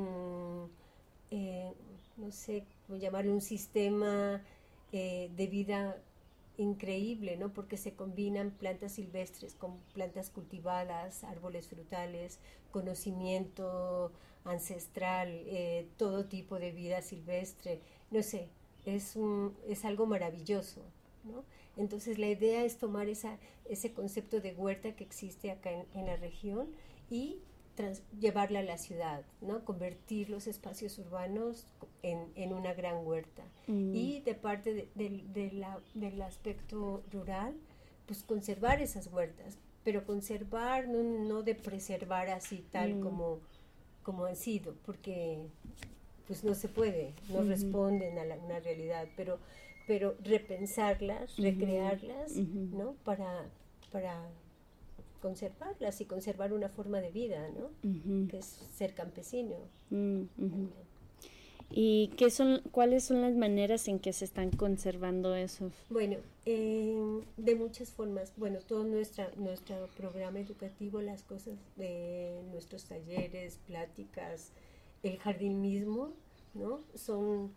no sé cómo llamarlo, un sistema de vida increíble, ¿no? Porque se combinan plantas silvestres con plantas cultivadas, árboles frutales, conocimiento ancestral, todo tipo de vida silvestre, no sé, es algo maravilloso, ¿no? Entonces la idea es tomar ese concepto de huerta que existe acá en la región y llevarla a la ciudad, ¿no? Convertir los espacios urbanos en una gran huerta. Y de parte del aspecto rural, pues conservar esas huertas, pero conservar, no de preservar así tal como han sido, porque pues no se puede, no responden a una realidad, pero repensarlas, recrearlas, ¿no? Para conservarlas y conservar una forma de vida, ¿no? Que es ser campesino. ¿Y cuáles son las maneras en que se están conservando esos? Bueno, de muchas formas. Bueno, todo nuestro programa educativo, las cosas de nuestros talleres, pláticas, el jardín mismo, ¿no? Son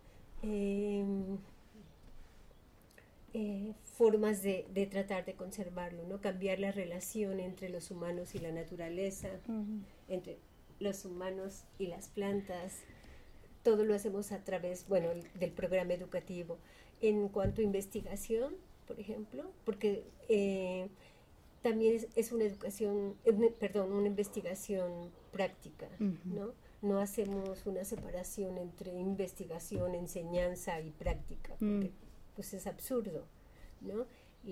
formas de tratar de conservarlo, ¿no? Cambiar la relación entre los humanos y la naturaleza, entre los humanos y las plantas. Todo lo hacemos a través, bueno, del programa educativo. En cuanto a investigación, por ejemplo, porque también es una investigación práctica, ¿no? No hacemos una separación entre investigación, enseñanza y práctica, porque pues es absurdo, ¿no?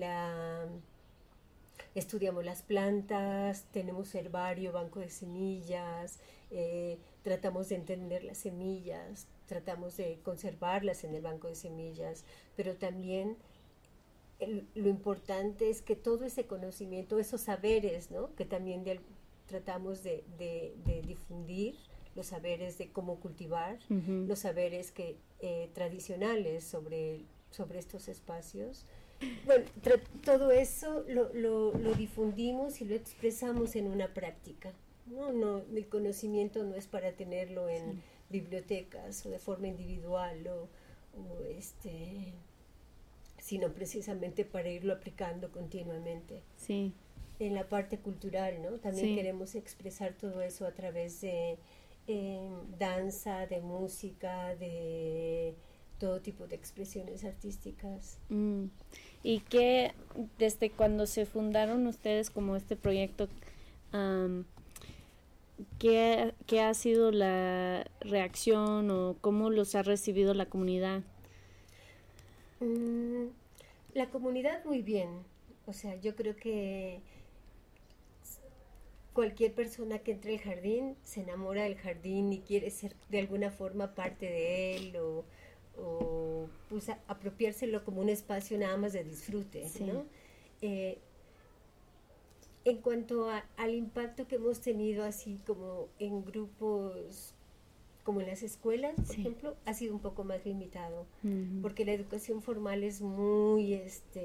Estudiamos las plantas, tenemos herbario, banco de semillas, tratamos de entender las semillas, tratamos de conservarlas en el banco de semillas, pero también lo importante es que todo ese conocimiento, esos saberes, ¿no? Que también tratamos de difundir, los saberes de cómo cultivar, los saberes tradicionales sobre estos espacios. Bueno, todo eso lo difundimos y lo expresamos en una práctica, ¿no? El conocimiento no es para tenerlo en bibliotecas o de forma individual sino precisamente para irlo aplicando continuamente. Sí. En la parte cultural, ¿no? También queremos expresar todo eso a través de danza, de música, de todo tipo de expresiones artísticas. ¿Y qué, desde cuando se fundaron ustedes como este proyecto, qué ha sido la reacción o cómo los ha recibido la comunidad? La comunidad muy bien, o sea, yo creo que cualquier persona que entre al jardín se enamora del jardín y quiere ser de alguna forma parte de él o pues apropiárselo como un espacio nada más de disfrute, sí. ¿No? En cuanto al impacto que hemos tenido así como en grupos como en las escuelas, por ejemplo, ha sido un poco más limitado, porque la educación formal es muy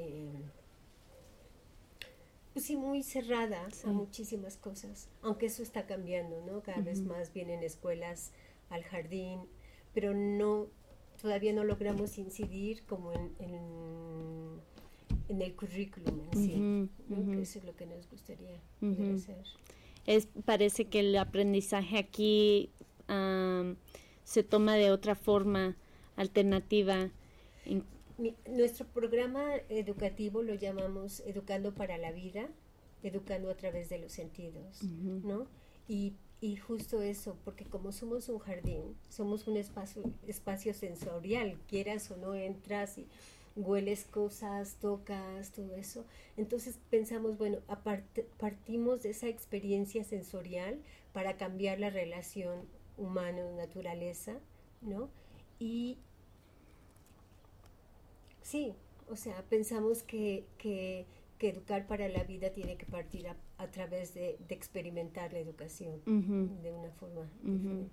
pues sí, muy cerrada a muchísimas cosas, aunque eso está cambiando, ¿no? Cada vez más vienen escuelas al jardín, pero todavía no logramos incidir como en el currículum en sí, ¿no? Que eso es lo que nos gustaría poder hacer. Parece que el aprendizaje aquí se toma de otra forma alternativa. Nuestro programa educativo lo llamamos Educando para la Vida, educando a través de los sentidos, ¿no? Y justo eso, porque como somos un jardín, somos un espacio sensorial, quieras o no, entras y hueles cosas, tocas, todo eso. Entonces pensamos, bueno, partimos de esa experiencia sensorial para cambiar la relación humano-naturaleza, ¿no? Y sí, o sea, pensamos que educar para la vida tiene que partir a través de experimentar la educación de una forma diferente.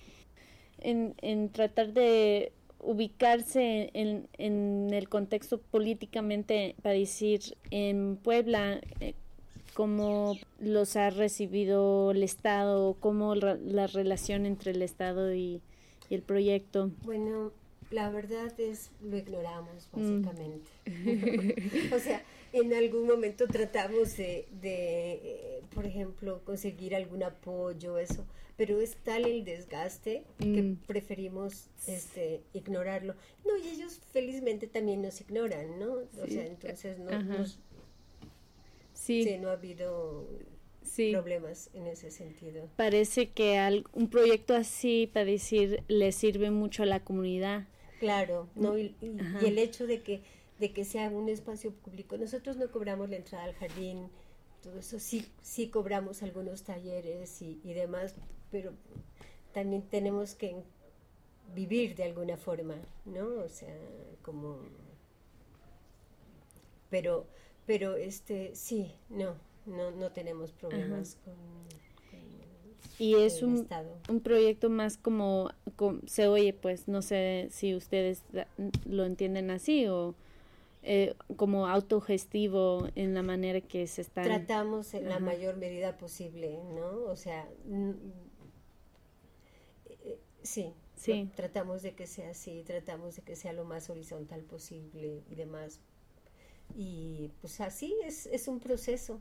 En tratar de ubicarse en el contexto políticamente, para decir, en Puebla, ¿cómo los ha recibido el Estado? ¿Cómo la relación entre el Estado y el proyecto? Bueno, la verdad lo ignoramos básicamente. O sea, en algún momento tratamos de por ejemplo, conseguir algún apoyo, eso, pero es tal el desgaste que preferimos ignorarlo. No, y ellos felizmente también nos ignoran, ¿no? O sea, entonces no ha habido problemas en ese sentido. Parece que un proyecto así, para decir, le sirve mucho a la comunidad. Claro, ¿no? Y el hecho de que sea un espacio público. Nosotros no cobramos la entrada al jardín, todo eso, sí cobramos algunos talleres y demás, pero también tenemos que vivir de alguna forma, ¿no? O sea, como... Pero sí, no tenemos problemas con y es un proyecto más como se oye, pues no sé si ustedes lo entienden así o como autogestivo en la manera que se está tratamos en la mayor medida posible, ¿no? O sea, sí, tratamos de que sea así, tratamos de que sea lo más horizontal posible y demás. Y pues así es un proceso.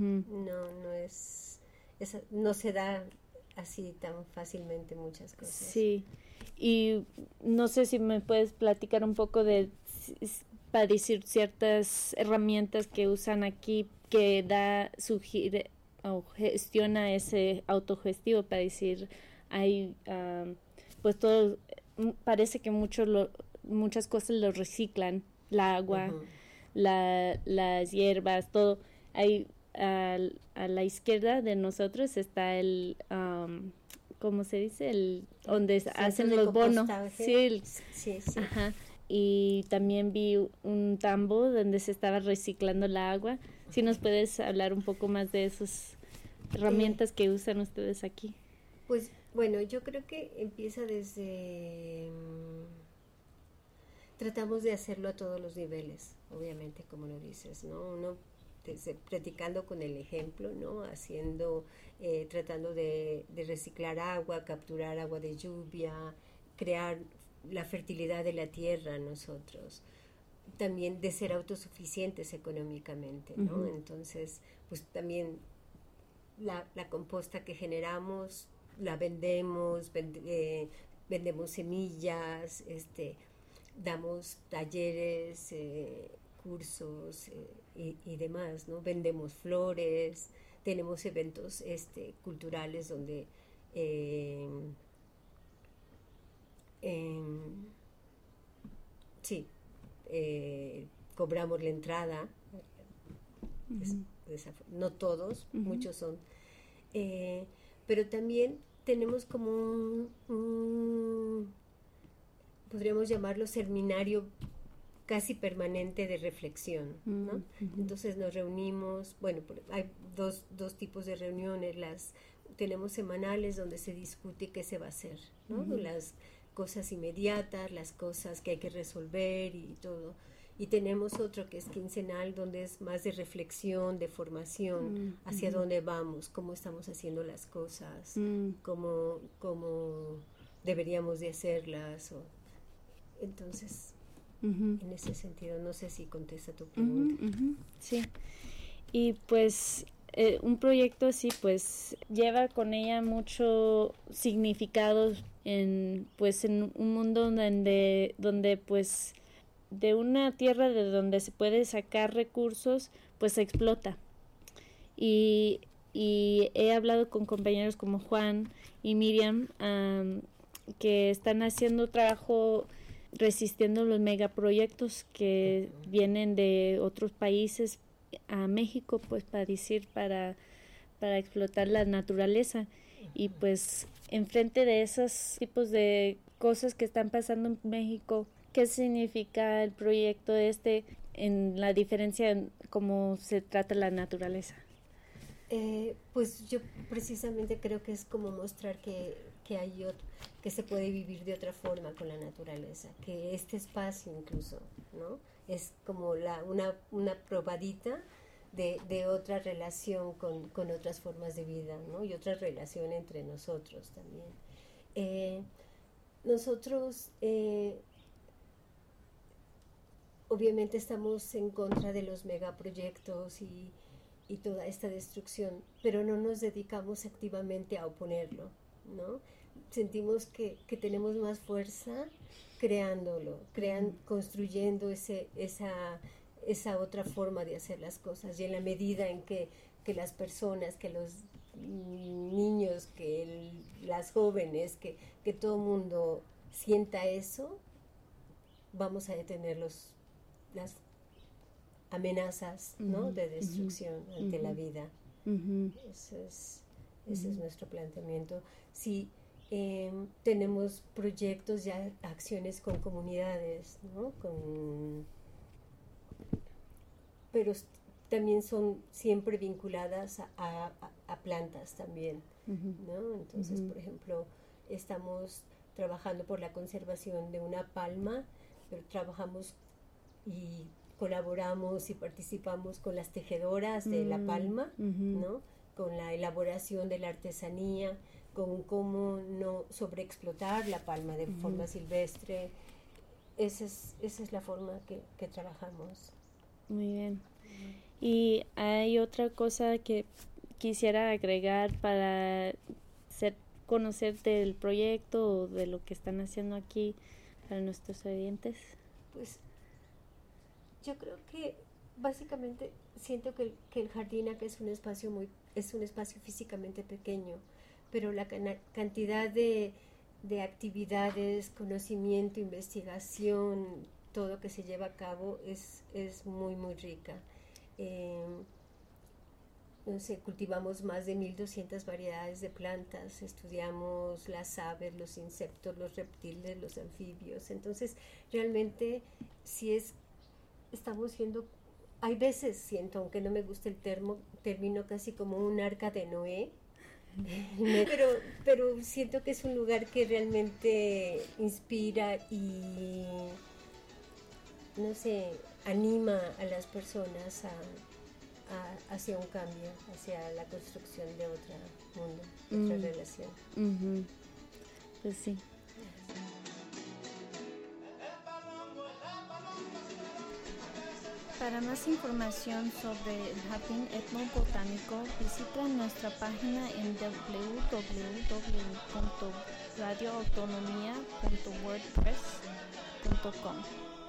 No se da así tan fácilmente muchas cosas. Sí, y no sé si me puedes platicar un poco para decir ciertas herramientas que usan aquí que sugiere o gestiona ese autogestivo, para decir, hay pues todo, parece que muchas cosas lo reciclan, el agua, las hierbas, todo. Hay a la izquierda de nosotros está el ¿cómo se dice? Donde hacen los bonos. Sí. Ajá. Y también vi un tambo donde se estaba reciclando el agua. Si nos puedes hablar un poco más de esas herramientas que usan ustedes aquí. Pues bueno, yo creo que empieza desde tratamos de hacerlo a todos los niveles, obviamente, como lo dices, ¿no? Uno practicando con el ejemplo, ¿no? Tratando de reciclar agua, capturar agua de lluvia, crear la fertilidad de la tierra nosotros, también de ser autosuficientes económicamente, ¿no? Entonces, pues también la composta que generamos la vendemos, vendemos semillas, damos talleres, cursos y demás, ¿no? Vendemos flores, tenemos eventos culturales donde cobramos la entrada. No todos, muchos son. Pero también tenemos como un podríamos llamarlo seminario casi permanente de reflexión, ¿no? Entonces nos reunimos, bueno, hay dos tipos de reuniones, tenemos semanales donde se discute qué se va a hacer, ¿no? Las cosas inmediatas, las cosas que hay que resolver y todo. Y tenemos otro que es quincenal, donde es más de reflexión, de formación, hacia dónde vamos, cómo estamos haciendo las cosas, cómo deberíamos de hacerlas. Entonces, en ese sentido, no sé si contesta tu pregunta. Sí, y pues un proyecto así pues lleva con ella mucho significado en un mundo donde pues de una tierra de donde se puede sacar recursos, pues se explota. Y he hablado con compañeros como Juan y Miriam que están haciendo trabajo resistiendo los megaproyectos que vienen de otros países a México, pues para explotar la naturaleza. Y pues enfrente de esos tipos de cosas que están pasando en México, ¿qué significa el proyecto en la diferencia en cómo se trata la naturaleza? Pues yo precisamente creo que es como mostrar que que se puede vivir de otra forma con la naturaleza, que este espacio incluso, ¿no? Es como una probadita de otra relación con otras formas de vida, ¿no? Y otra relación entre nosotros también. Nosotros obviamente estamos en contra de los megaproyectos y toda esta destrucción, pero no nos dedicamos activamente a oponerlo, ¿no? Sentimos que tenemos más fuerza creándolo, construyendo esa otra forma de hacer las cosas, y en la medida en que las personas, que los niños, que las jóvenes, que todo el mundo sienta eso, vamos a detener las amenazas, ¿no? De destrucción ante la vida. Ese es nuestro planteamiento. Sí, tenemos proyectos, ya acciones con comunidades, ¿no? Pero también son siempre vinculadas a plantas también, ¿no? Entonces, por ejemplo, estamos trabajando por la conservación de una palma, pero trabajamos y colaboramos y participamos con las tejedoras de la palma, ¿no? Con la elaboración de la artesanía, con cómo no sobreexplotar la palma de forma silvestre. Esa es la forma que trabajamos. Muy bien. Y hay otra cosa que quisiera agregar para conocer del proyecto o de lo que están haciendo aquí para nuestros oyentes. Pues yo creo que básicamente siento que el jardín acá es un espacio físicamente pequeño, pero la cantidad de actividades, conocimiento, investigación, todo que se lleva a cabo es muy, muy rica. No sé, cultivamos más de 1,200 variedades de plantas, estudiamos las aves, los insectos, los reptiles, los anfibios. Entonces, realmente, estamos siendo, hay veces siento, aunque no me guste el término casi como un arca de Noé, pero siento que es un lugar que realmente inspira y, no sé, anima a las personas hacia un cambio, hacia la construcción de otro mundo, otra relación. Pues sí. Para más información sobre el Jardín Etnobotánico, visita nuestra página en www.radioautonomia.wordpress.com. gmail.com.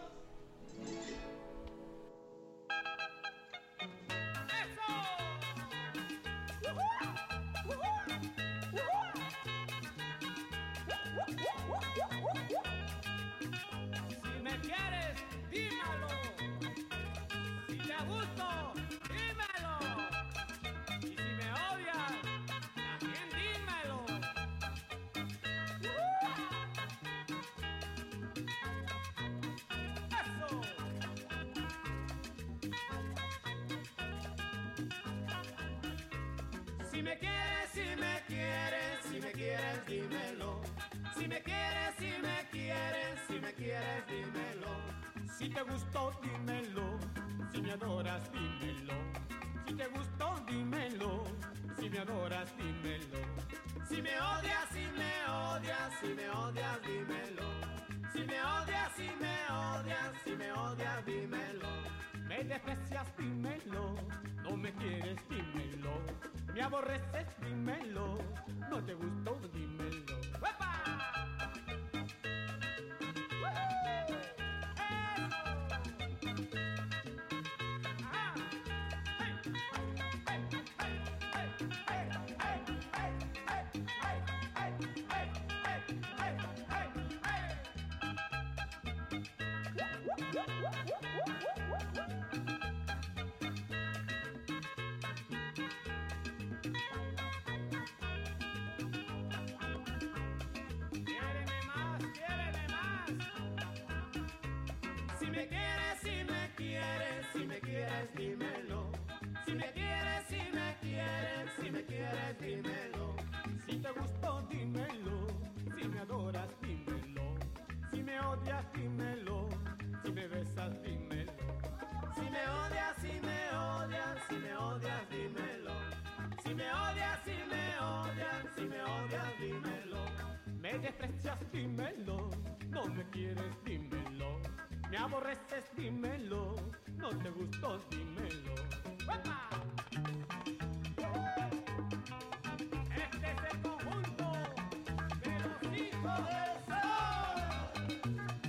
Si me quieres, dímelo. Si te gusto, dímelo. Y si me odias, también dímelo. ¡Eso! Si me quieres, si me quieres, si me quieres, dímelo. Si me quieres, si me quieres, si me quieres, dímelo. Si te gustó, dímelo. Si me adoras, dímelo. Si te gustó, dímelo. Si me adoras, dímelo. Si me odias, si me odias, si me odias, dímelo. Si me odias, si me odias, si me odias, dímelo. Me desprecias, dímelo. No me quieres, dímelo. Me aborreces, dímelo. No te gustó, dímelo. ¡Uepa! Quiéreme más, si me quieres, si me quieres, si me quieres, dímelo. Si me quieres, si me quieres, si me quieres, dímelo. Si te gustó, dímelo. Si me adoras, dímelo. Si me odias, dímelo. Si me besas, dímelo. Si me odias, si me odias, si me odias, dímelo. Si me odias, si me odias, si me odias, dímelo. Me desprecias, dímelo. No me quieres, dímelo. Me aborreces, dímelo. No te gustó, dímelo. ¡Uepa! Este es el conjunto de los hijos del sol.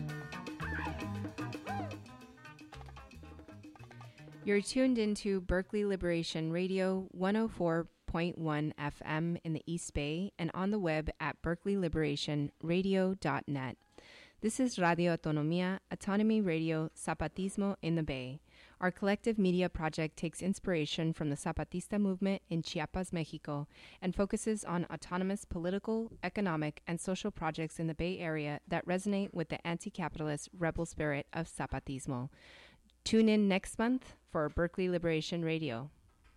You're tuned into Berkeley Liberation Radio 104.1 FM in the East Bay and on the web at berkeleyliberationsradio.net. This is Radio Autonomía, Autonomy Radio, Zapatismo in the Bay. Our collective media project takes inspiration from the Zapatista movement in Chiapas, Mexico, and focuses on autonomous political, economic, and social projects in the Bay Area that resonate with the anti-capitalist rebel spirit of Zapatismo. Tune in next month for Berkeley Liberation Radio.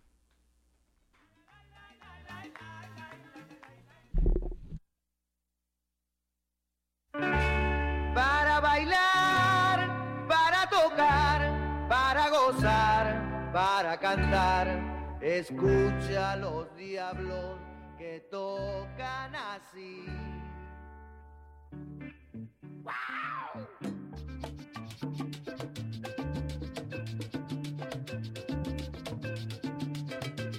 Para bailar, para tocar, para gozar, para cantar, escucha los diablos que tocan así.